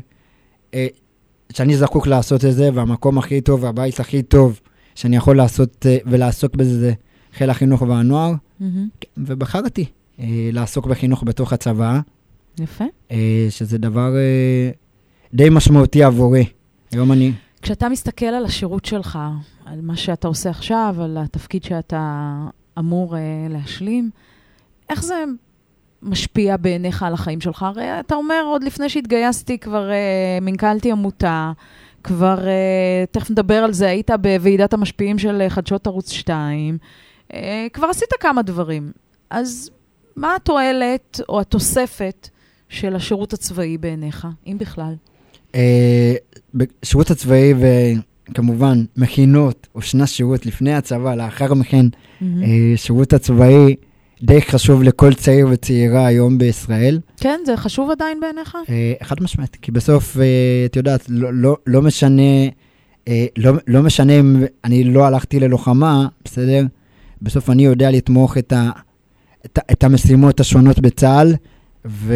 שאני זקוק לעשות את זה, והמקום הכי טוב, והבית הכי טוב, שאני יכול לעשות ולעסוק בזה, זה חיל החינוך והנוער, mm-hmm. ובחרתי לעסוק בחינוך בתוך הצבא. יפה. שזה דבר די משמעותי עבורי. היום אני... כשאתה מסתכל על השירות שלך, על מה שאתה עושה עכשיו, על התפקיד שאתה אמור להשלים, איך זה... משפיע בעיניך על החיים שלך? הרי אתה אומר, עוד לפני שהתגייסתי, כבר uh, מנכלתי עמותה, כבר, uh, תכף נדבר על זה, היית בוועידת המשפיעים של חדשות ערוץ שתיים, uh, כבר עשית כמה דברים. אז מה התועלת או התוספת של השירות הצבאי בעיניך, אם בכלל? Uh, בשירות הצבאי וכמובן מכינות או שנה שירות לפני הצבא, לאחר מכן, mm-hmm. uh, שירות הצבאי, די חשוב לכל צעיר וצעירה היום בישראל. כן, זה חשוב עדיין בעיניך? אחד משמעית, כי בסוף, את יודעת, לא, לא, לא משנה, לא, לא משנה אם אני לא הלכתי ללוחמה, בסדר? בסוף אני יודע לתמוך את, ה, את, את המשימות השונות בצה"ל, ו,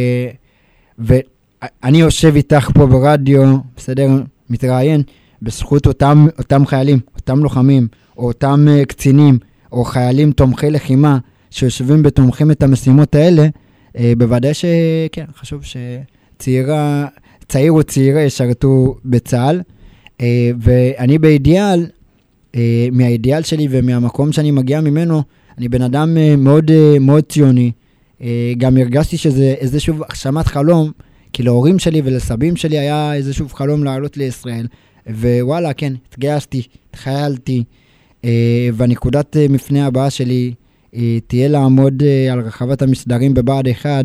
ואני יושב איתך פה ברדיו, בסדר? מתראיין, בזכות אותם, אותם חיילים, אותם לוחמים, או אותם קצינים, או חיילים תומכי לחימה, שיושבים ותומכים את המשימות האלה, אה, בוודאי שכן, חשוב שצעירה, צעיר או צעירה ישרתו בצה"ל, אה, ואני באידיאל, אה, מהאידיאל שלי ומהמקום שאני מגיע ממנו, אני בן אדם אה, מאוד, אה, מאוד ציוני, אה, גם הרגשתי שזה איזשהו הגשמת חלום, כי להורים שלי ולסבים שלי היה איזשהו חלום לעלות לישראל, ווואלה, כן, התגייסתי, התחיילתי, אה, והנקודת אה, מפנה הבאה שלי, תהיה לעמוד על רחבת המסדרים בבעד אחד,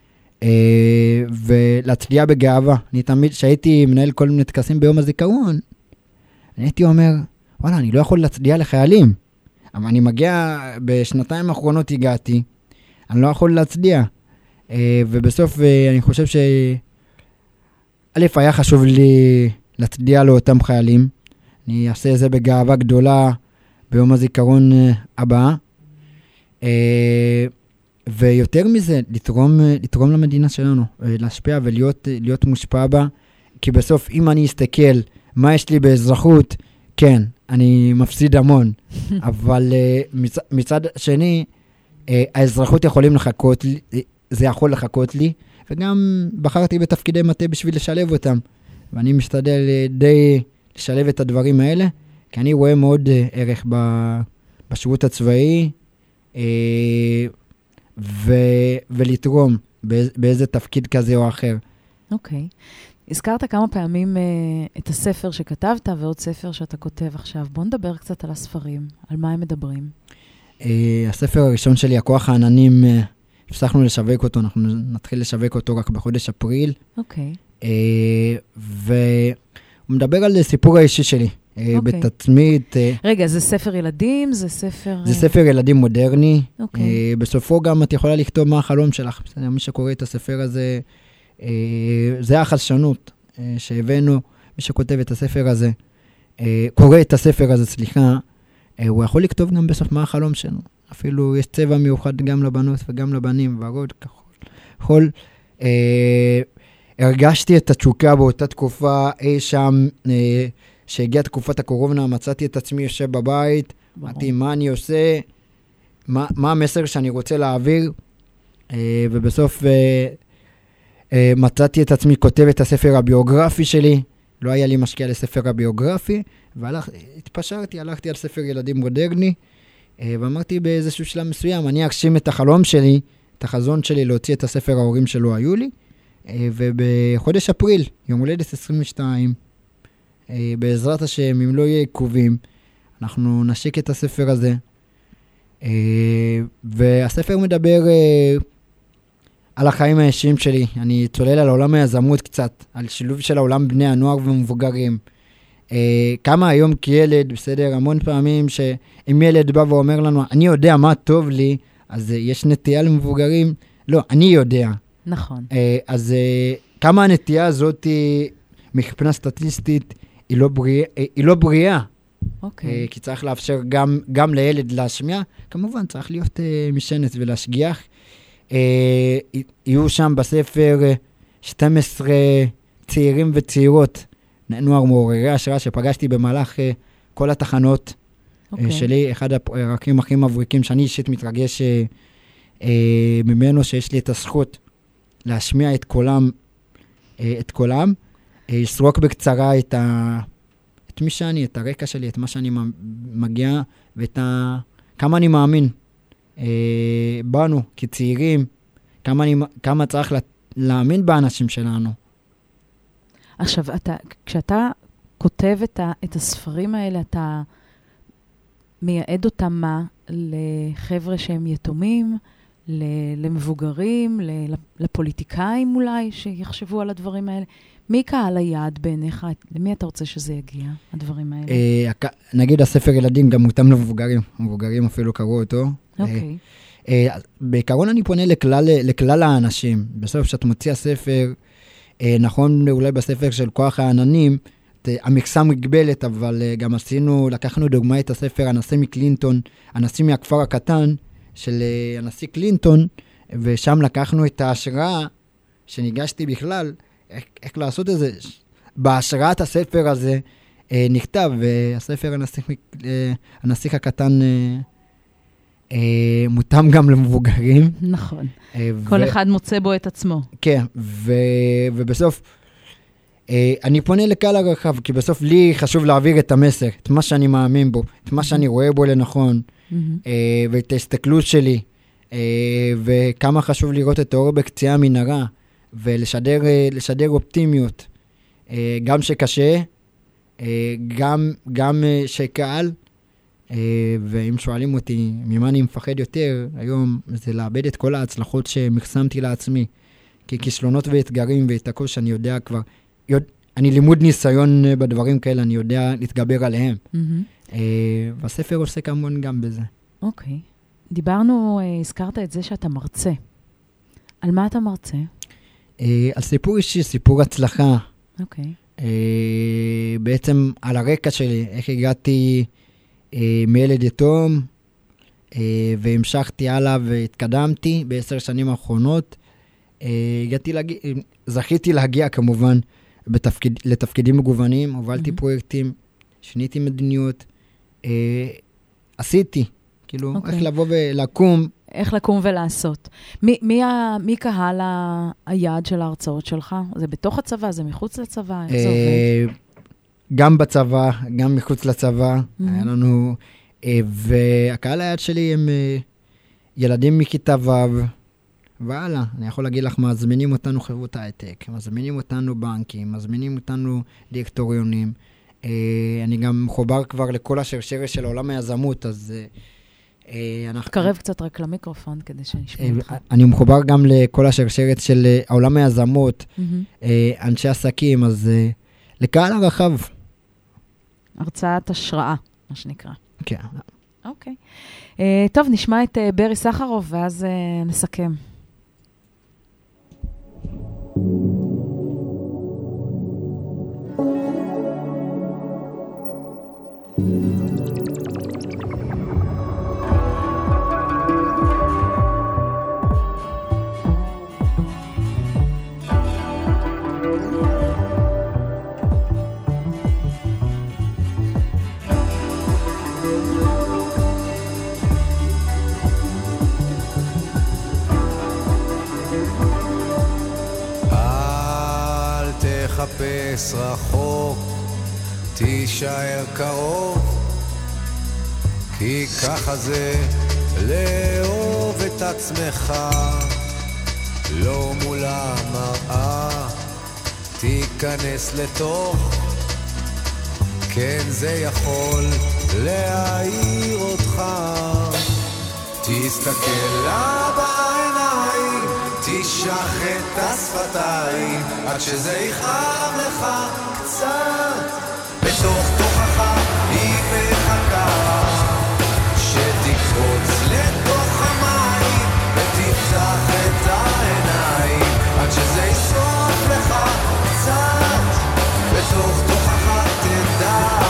ולהצדיע בגאווה. אני תמיד, שהייתי מנהל כל מיני טקסים ביום הזיכרון, אני הייתי אומר, וואלה, אני לא יכול להצדיע לחיילים. אבל אני מגיע, בשנתיים האחרונות הגעתי, אני לא יכול להצדיע. ובסוף אני חושב ש... א', היה חשוב לי להצדיע לאותם חיילים. אני אעשה את זה בגאווה גדולה ביום הזיכרון הבא. ויותר מזה, לתרום, לתרום למדינה שלנו, להשפיע ולהיות להיות מושפע בה, כי בסוף אם אני אסתכל מה יש לי באזרחות, כן, אני מפסיד המון, אבל מצ, מצד שני, האזרחות יכולים לחכות לי, זה יכול לחכות לי, וגם בחרתי בתפקידי מטה בשביל לשלב אותם, ואני משתדל די לשלב את הדברים האלה, כי אני רואה מאוד ערך בשירות הצבאי, ו, ולתרום, באיזה, באיזה תפקיד כזה או אחר. אוקיי. הזכרת כמה פעמים uh, את הספר שכתבת ועוד ספר שאתה כותב עכשיו. בוא נדבר קצת על הספרים, על מה הם מדברים. Uh, הספר הראשון שלי, הכוח העננים, uh, הפסקנו לשווק אותו, אנחנו נתחיל לשווק אותו רק בחודש אפריל. אוקיי. Uh, והוא מדבר על סיפור האישי שלי. אוקיי. בתצמית. רגע, זה ספר ילדים? זה ספר... זה ספר ילדים מודרני. אוקיי. בסופו גם את יכולה לכתוב מה החלום שלך. מי שקורא את הספר הזה, זה החדשנות שהבאנו, מי שכותב את הספר הזה, קורא את הספר הזה, סליחה, הוא יכול לכתוב גם בסוף מה החלום שלנו. אפילו יש צבע מיוחד גם לבנות וגם לבנים, ורוד, כחול. יכול... הרגשתי את התשוקה באותה תקופה אי שם, שהגיעה תקופת הקורונה, מצאתי את עצמי יושב בבית, אמרתי מה אני עושה, מה, מה המסר שאני רוצה להעביר, ובסוף מצאתי את עצמי כותב את הספר הביוגרפי שלי, לא היה לי משקיע לספר הביוגרפי, והתפשרתי, הלכתי על ספר ילדים מודרני, ואמרתי באיזשהו שלב מסוים, אני אגשים את החלום שלי, את החזון שלי להוציא את הספר ההורים שלו היו לי, ובחודש אפריל, יום הולדת עשרים ושתיים, בעזרת השם, אם לא יהיה עיכובים, אנחנו נשיק את הספר הזה. והספר מדבר על החיים האישיים שלי. אני צולל על עולם היזמות קצת, על שילוב של העולם בני הנוער ומבוגרים. כמה היום כילד, בסדר, המון פעמים שאם ילד בא ואומר לנו, אני יודע מה טוב לי, אז יש נטייה למבוגרים. לא, אני יודע. נכון. אז כמה הנטייה הזאת מבחינה סטטיסטית היא לא בריאה, היא לא בריאה. אוקיי. כי צריך לאפשר גם, גם לילד להשמיע. כמובן, צריך להיות משנת ולהשגיח. יהיו שם בספר שתים עשרה צעירים וצעירות, נוער מעוררי השראה שפגשתי במהלך כל התחנות שלי. אחד הפרקים הכי מבריקים שאני אישית מתרגש ממנו, שיש לי את הזכות להשמיע את קולם, את קולם, יסרוק בקצרה את, ה... את מי שאני, את הרקע שלי, את מה שאני מגיע, ואת ה... כמה אני מאמין אה, בנו כצעירים, כמה, אני... כמה צריך לה... להאמין באנשים שלנו. עכשיו, אתה, כשאתה כותב את, ה... את הספרים האלה, אתה מייעד אותם מה? לחבר'ה שהם יתומים, למבוגרים, לפוליטיקאים אולי, שיחשבו על הדברים האלה. מי קהל היעד בעיניך? למי אתה רוצה שזה יגיע, הדברים האלה? נגיד הספר ילדים גם מותאם למבוגרים. המבוגרים אפילו קראו אותו. אוקיי. בעיקרון אני פונה לכלל האנשים. בסוף שאת מוציא הספר, נכון אולי בספר של כוח העננים, המכסה מגבלת, אבל גם עשינו, לקחנו דוגמא את הספר הנשיא מקלינטון, הנשיא מהכפר הקטן, של הנשיא קלינטון, ושם לקחנו את ההשראה שניגשתי בכלל, איך, איך לעשות את זה. בהשראת הספר הזה אה, נכתב, והספר הנסיך, אה, הנסיך הקטן אה, אה, מותאם גם למבוגרים. נכון. אה, כל ו... אחד מוצא בו את עצמו. כן, ו... ובסוף, אה, אני פונה לקהל הרחב, כי בסוף לי חשוב להעביר את המסר, את מה שאני מאמין בו, את מה שאני רואה בו לנכון, Mm-hmm. ואת ההסתכלות שלי, וכמה חשוב לראות את האור בקצה המנהרה, ולשדר לשדר אופטימיות, גם שקשה, גם, גם שקהל, ואם שואלים אותי ממה אני מפחד יותר, היום זה לאבד את כל ההצלחות שמחסמתי לעצמי, כי כישלונות ואתגרים והתעקוש אני יודע כבר, אני לימוד ניסיון בדברים כאלה, אני יודע להתגבר עליהם. Mm-hmm. והספר עוסק המון גם בזה. אוקיי. דיברנו, הזכרת את זה שאתה מרצה. על מה אתה מרצה? על סיפור אישי, סיפור הצלחה. אוקיי. בעצם על הרקע שלי, איך הגעתי מילד יתום, והמשכתי הלאה והתקדמתי בעשר שנים האחרונות. הגעתי להגיע, זכיתי להגיע כמובן בתפקיד, לתפקידים מגוונים, הובלתי mm-hmm. פרויקטים, שניתי מדיניות, אה, עשיתי, כאילו, okay. איך לבוא ולקום. איך לקום ולעשות. מי, מי, ה, מי קהל ה, היעד של ההרצאות שלך? זה בתוך הצבא, זה מחוץ לצבא? איך אה, זה עובד? גם בצבא, גם מחוץ לצבא. Mm-hmm. היה לנו, אה, והקהל היעד שלי הם אה, ילדים מכיתה ו', והלאה, אני יכול להגיד לך, מזמינים אותנו חברות הייטק, מזמינים אותנו בנקים, מזמינים אותנו דירקטוריונים. אני גם מחובר כבר לכל השרשרת של העולם היזמות, אז אנחנו... קרב קצת רק למיקרופון כדי שנשמע אותך. אני מחובר גם לכל השרשרת של העולם היזמות, אנשי עסקים, אז לקהל הרחב. הרצאת השראה, מה שנקרא. כן. אוקיי. טוב, נשמע את ברי סחרוף, ואז נסכם. תחפש רחוק, תישאר קרוב, כי ככה זה לאהוב את עצמך, לא מול המראה, תיכנס לתוך, כן זה יכול להעיר אותך, תסתכל לה בעיניים, תשח את השפתיים, עד שזה יכאב לך קצת, בתוך תוכך היא מחכה, שתקפוץ לתוך המים, ותפתח את העיניים, עד שזה ישרוף לך קצת, בתוך תוכך תדע.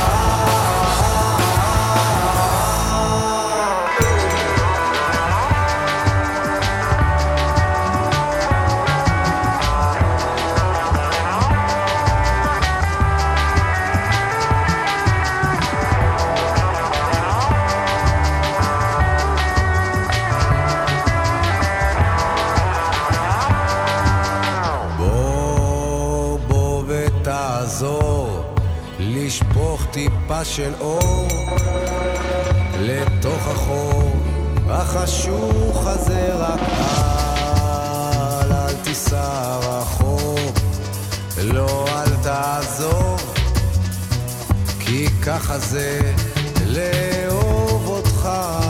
לשפוך טיפה של אור לתוך החור החשוך הזה, רק אל, אל תיסע רחוק, לא אל תעזוב, כי ככה זה לאהוב אותך,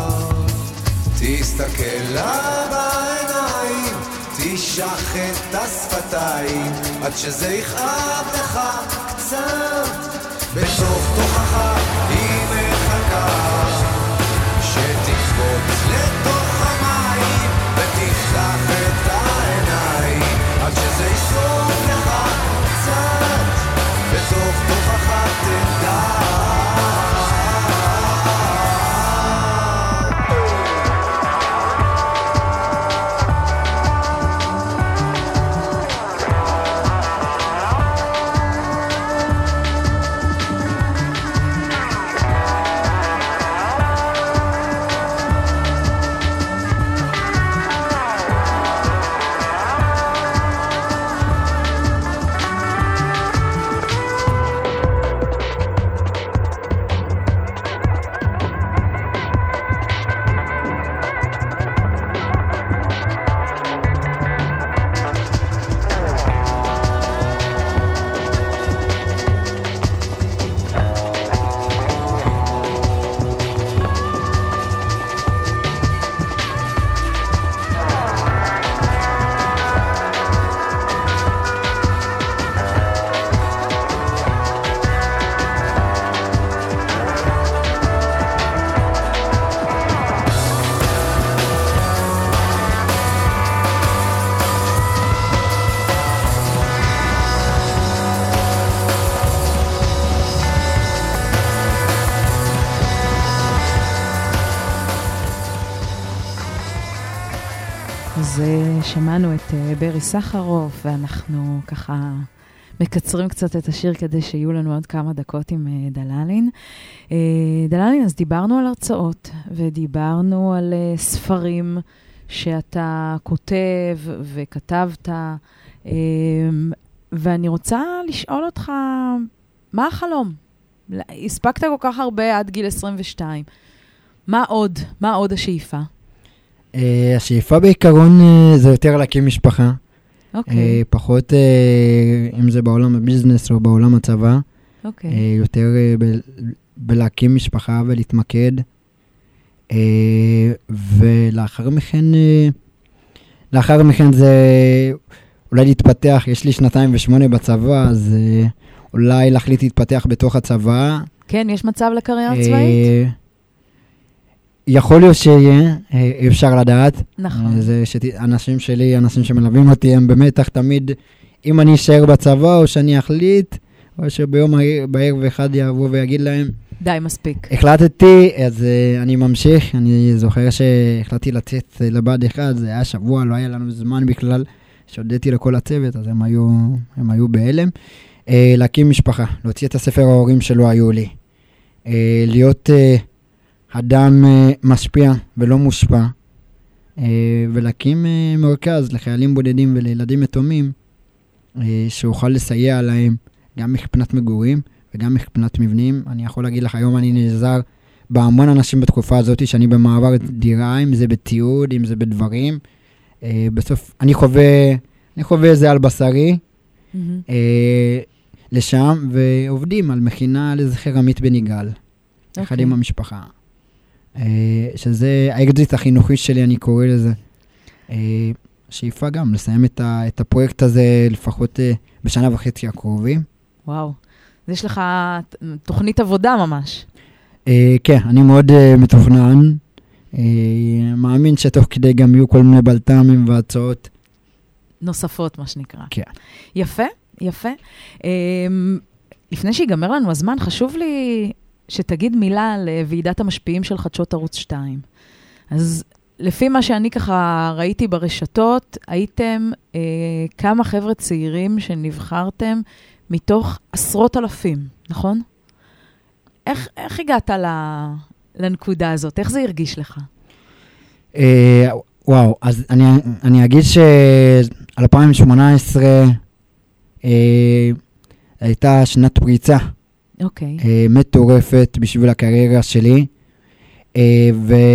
תסתכל לה בעיניים, תשח את השפתיים, עד שזה יכאב לך קצת, בתוך תוכך היא מחכה, שתקפוץ לתוך המים, ותפתח את העיניים, עד שזה ישרוף לך קצת, בתוך תוכך תדע. אז שמענו את ברי סחרוף, ואנחנו ככה מקצרים קצת את השיר כדי שיהיו לנו עוד כמה דקות עם דללין. דללין, אז דיברנו על הרצאות, ודיברנו על ספרים שאתה כותב וכתבת, ואני רוצה לשאול אותך, מה החלום? הספקת כל כך הרבה עד גיל עשרים ושתיים. מה עוד? מה עוד השאיפה? אה, השאיפה בעיקרון אה, זה יותר להקים משפחה. אוקיי, אה, פחות, אה, אם זה בעולם הביזנס או בעולם הצבא. אוקיי. אה, יותר אה, ב- בלהקים משפחה ולהתמקד. אה, ולאחר מכן, אה, לאחר מכן זה אולי להתפתח, יש לי שנתיים ושמונה בצבא, אז אה, אולי להחליט להתפתח בתוך הצבא. כן, יש מצב לקריירה אה, צבאית? יכול להיות שיהיה, אה, אי אפשר לדעת. נכון. אה, זה שאנשים שלי, אנשים שמלווים אותי, הם במתח תמיד, אם אני אשאר בצבא או שאני אחליט, או שביום העיר- בערב אחד יבוא ויגיד להם, די, מספיק. החלטתי, אז uh, אני ממשיך. אני זוכר שהחלטתי לצאת uh, לבד אחד, זה היה שבוע, לא היה לנו זמן בכלל, שהודיתי לכל הצוות, אז הם היו, הם היו בהלם. Uh, להקים משפחה, להוציא את הספר ההורים שלא היו לי. Uh, להיות uh, אדם uh, משפיע ולא מושפע, uh, ולהקים uh, מרכז לחיילים בודדים ולילדים יתומים, uh, שאוכל לסייע להם, גם מבחינת מגורים, וגם מבחינת מבנים. אני יכול להגיד לך, היום אני נעזר בהמון אנשים בתקופה הזאת, שאני במעבר דירה, אם זה בתיעוד, אם זה בדברים. אה, בסוף, אני חווה, אני חווה את זה על בשרי, מהמם. אה, לשם, ועובדים על מכינה לזכר עמית בן יגאל, אחד אוקיי. עם המשפחה. אה, שזה האקזיט החינוכי שלי, אני קורא לזה. אה, שאיפה גם לסיים את, ה, את הפרויקט הזה לפחות אה, בשנה וחצי הקרובים. וואו. אז יש לך ת- תוכנית עבודה ממש. אה, כן, אני מאוד אה, מתוכנן. אה, מאמין שתוך כדי גם יהיו כל מיני בלת"מים והצעות. נוספות, מה שנקרא. כן. יפה, יפה. אמ, לפני שיגמר לנו הזמן, חשוב לי שתגיד מילה על ועידת המשפיעים של חדשות ערוץ שתיים. אז לפי מה שאני ככה ראיתי ברשתות, הייתם אה, כמה חבר'ה צעירים שנבחרתם מתוך עשרות אלפים, נכון? איך, איך הגעת ל, לנקודה הזאת? איך זה הרגיש לך? אה, וואו, אז אני, אני אגיד ש-אלפיים שמונה עשרה אה, הייתה שנת פריצה אוקיי. אה, מטורפת בשביל הקריירה שלי, אה,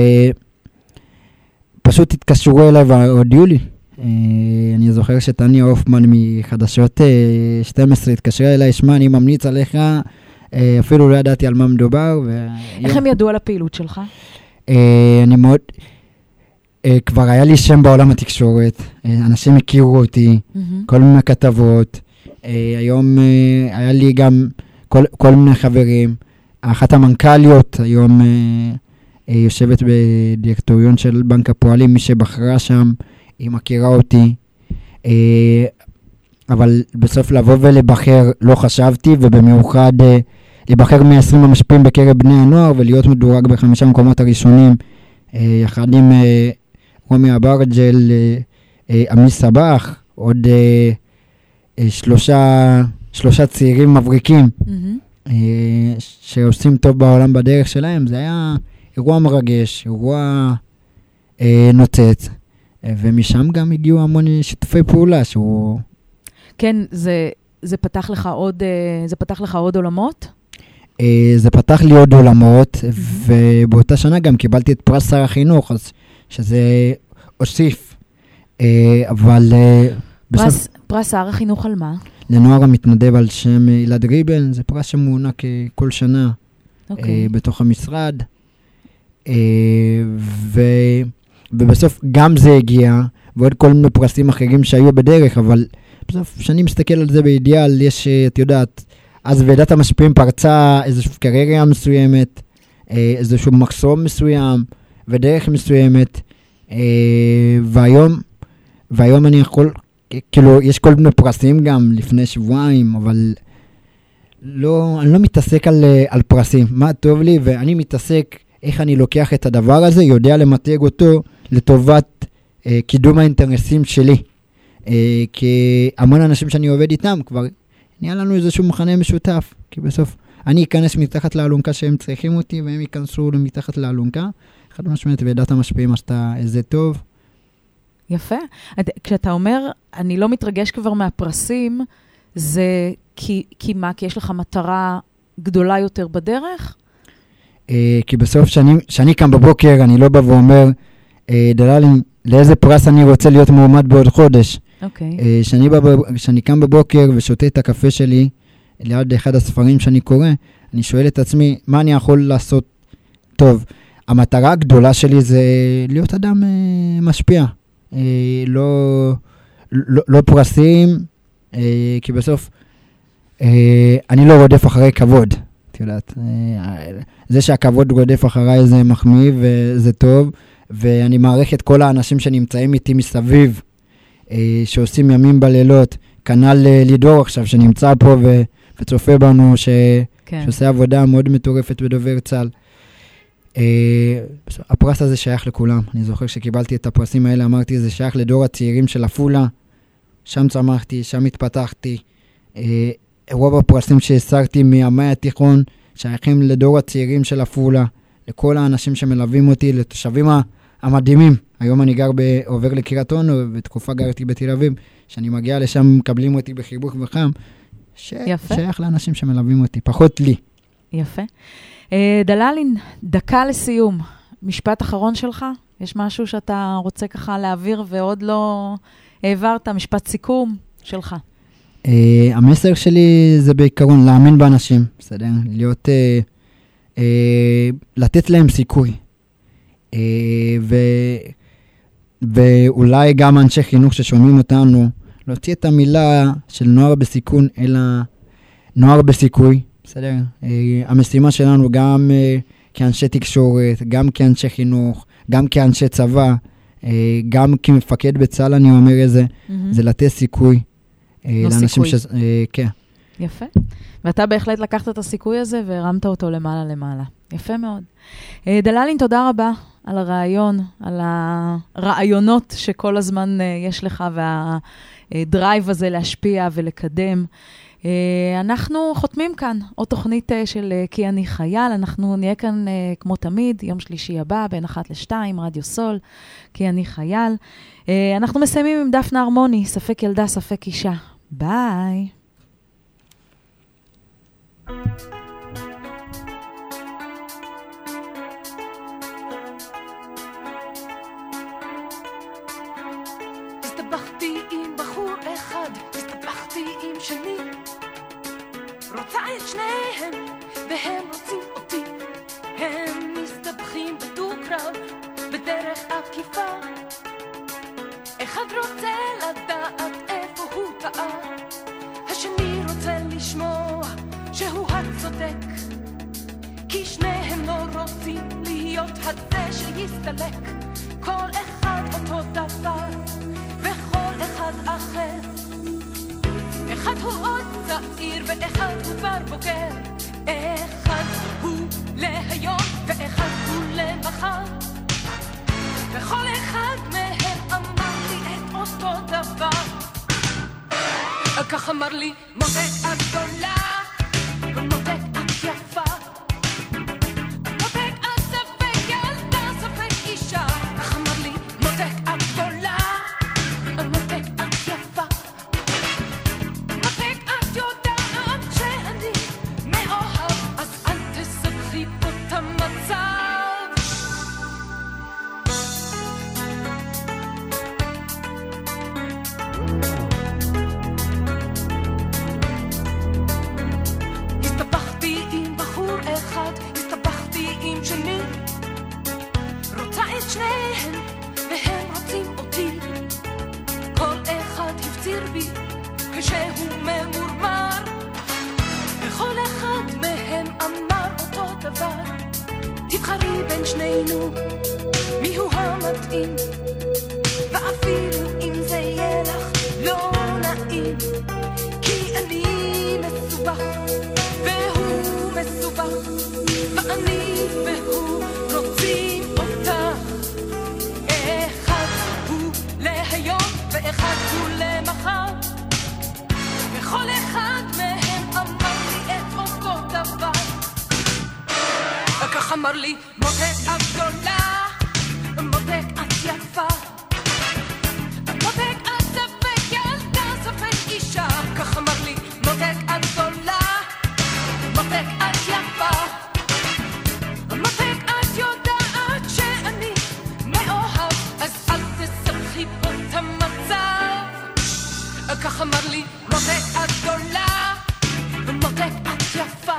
ופשוט התקשרו אליי והודיעו לי. אה, אני זוכר שטניה הופמן מחדשות אה, שתים עשרה התקשרה אליי, שמע, אני ממליץ עליך, אה, אפילו לא ידעתי על מה מדובר. איך הם ידעו על הפעילות שלך? אה, אני מאוד, אה, כבר היה לי שם בעולם התקשורת, אה, אנשים הכירו אותי, מהמם. כל מיני כתבות, אה, היום אה, היה לי גם כל, כל מיני חברים, אחת המנכ"ליות היום אה, אה, יושבת בדירקטוריון של בנק הפועלים, מי שבחרה שם, היא מכירה אותי, אה, אבל בסוף לבוא ולבחר לא חשבתי, ובמיוחד אה, לבחר מ-עשרים המשפיעים בקרב בני הנוער, ולהיות מדורג בחמישה מקומות הראשונים, אה, יחד עם אה, רומי אברג'ל, אה, אה, עמי סבח, עוד אה, אה, שלושה, שלושה צעירים מבריקים, מהמם. אה, שעושים טוב בעולם בדרך שלהם. זה היה אירוע מרגש, אירוע אה, נוצץ, אה, ומשם גם הגיעו המון שיתופי פעולה, שהוא... כן, זה, זה פתח לך עוד, אה, זה פתח לך עוד עולמות? אה, זה פתח לי עוד עולמות, ובאותה שנה גם קיבלתי את פרס שר החינוך, אז שזה הוסיף. אה, אבל אה, בסוף, פרס, פרס שר החינוך על מה? לנוער המתנדב על שם אה, אלעד ריבן, זה פרס שמוענק אה, כל שנה אוקיי. אה, בתוך המשרד. אה, ו, ובסוף גם זה הגיע, ועוד כל מיני פרסים אחרים שהיו בדרך, אבל בסוף, כשאני מסתכל על זה באידיאל, יש, אה, את יודעת, אז ועידת המשפיעים פרצה איזושהי קריירה מסוימת, אה, איזשהו מחסום מסוים, ודרך מסוימת, אה, והיום, והיום אני יכול, כאילו, יש כל מיני פרסים גם לפני שבועיים, אבל לא, אני לא מתעסק על, אה, על פרסים, מה טוב לי, ואני מתעסק איך אני לוקח את הדבר הזה, יודע למתג אותו לטובת אה, קידום האינטרסים שלי. אה, כי המון אנשים שאני עובד איתם כבר נהיה לנו איזשהו מחנה משותף, כי בסוף אני אכנס מתחת לאלונקה שהם צריכים אותי, והם ייכנסו מתחת לאלונקה. אחד משמעית, ועידת המשפיעים עשתה איזה טוב. יפה. את- כשאתה אומר, אני לא מתרגש כבר מהפרסים, זה כי, כי מה? כי יש לך מטרה גדולה יותר בדרך? אה, כי בסוף שאני, שאני קם בבוקר, אני לא בא ואומר, אה, דללין, לאיזה פרס אני רוצה להיות מועמד בעוד חודש. אוקיי. אה, שאני, בב... שאני קם בבוקר ושותה את הקפה שלי, ליד אחד הספרים שאני קורא, אני שואל את עצמי, מה אני יכול לעשות טוב? המטרה הגדולה שלי זה להיות אדם אה, משפיע. אה, לא, לא, לא פרסים, אה, כי בסוף אה, אני לא רודף אחרי כבוד. את יודעת, אה, זה שהכבוד רודף אחריי זה מחמיא וזה טוב, ואני מעריך את כל האנשים שנמצאים איתי מסביב, אה, שעושים ימים בלילות, כנ"ל אה, לידור עכשיו שנמצא פה ו, וצופה בנו, ש, כן. שעושה עבודה מאוד מטורפת בדובר צה"ל. Uh, הפרס הזה שייך לכולם. אני זוכר שקיבלתי את הפרסים האלה, אמרתי, זה שייך לדור הצעירים של אפולה, שם צמחתי, שם התפתחתי. Uh, רוב הפרסים שהסרתי מימי התיכון שייכים לדור הצעירים של אפולה, לכל האנשים שמלווים אותי, לתושבים המדהימים. היום אני גר בעובר לקריית אונו, בתקופה גרתי בתל אביב, שאני מגיע לשם, מקבלים אותי בחיבוק וחם, ש... שייך לאנשים שמלווים אותי, פחות לי. יפה. דללין, דקה לסיום. משפט אחרון שלך? יש משהו שאתה רוצה ככה להעביר ועוד לא העברת? משפט סיכום שלך. Uh, המסר שלי זה בעיקרון להאמין באנשים, בסדר? להיות, uh, uh, לתת להם סיכוי. Uh, ו, ואולי גם אנשי חינוך ששומעים אותנו, להוציא את המילה של נוער בסיכון, אלא נוער בסיכוי. בסדר? Uh, המשימה שלנו גם uh, כאנשי תקשורת, גם כאנשי חינוך, גם כאנשי צבא, uh, גם כמפקד בצה"ל, אני אומר איזה, mm-hmm. זה לתת סיכוי. Uh, לא לאנשים סיכוי. ש... Uh, כן. יפה. ואתה בהחלט לקחת את הסיכוי הזה והרמת אותו למעלה למעלה. יפה מאוד. Uh, דללין, תודה רבה על הרעיון, על הרעיונות שכל הזמן uh, יש לך, והדרייב הזה להשפיע ולקדם. Uh, אנחנו חותמים כאן עוד תוכנית uh, של uh, כי אני חייל. אנחנו נהיה כאן uh, כמו תמיד, יום שלישי הבא, בין אחת לשתיים, רדיו סול, כי אני חייל. Uh, אנחנו מסיימים עם דפנה הרמוני, ספק ילדה, ספק אישה. ביי. הסתבכתי עם בחור אחד, הסתבכתי עם שני, רוצה את שניהם והם רוצים אותי. הם מסתבכים בדו-קרב בדרך עקיפה, אחד רוצה לדעת איפה הוא טעה, השני רוצה לשמוע שהוא הצודק, כי שניהם לא רוצים להיות הזה שיסתלק. כל אחד אותו דבר וכל אחד אחר, אחד הוא עוד צעיר ואחד הוא כבר בוגר, אחד הוא להיום ואחד הוא למחר, וכל אחד מהם אמר לי את אותו דבר. כך אמר לי מותק את גדולה ומותק את יפה, מותק את ספק ילדה ספק אישה. כך אמר לי מותק את גדולה ומותק את יפה, מותק את יודעת שאני מאוהב, אז אל תסבכי פה את המצב. הסתבכתי עם בחור אחד, הסתבכתי עם שני, רוצה את שניהם והם רוצים אותי. כל אחד הפציר בי כשהוא ממורמר, וכל אחד מהם אמר אותו דבר. תבחרי בין שנינו מיהו המתאים, ואפילו אם זה יהיה לך לא נעים, כי אני מסובך והוא מסובך, ואני והוא רוצים אותך. אחד הוא להיום ואחד הוא למחר, וכל אחד מהם אמר לי את אותו דבר. כך אמר לי מותק את גדולה, מותק את יפה, מותק את ספק ילדה ספק אישה. כך אמר לי מותק את גדולה, מותק את יפה, מותק את יודעת שאני מאוהב, לי מותק את גדולה ומותק את יפה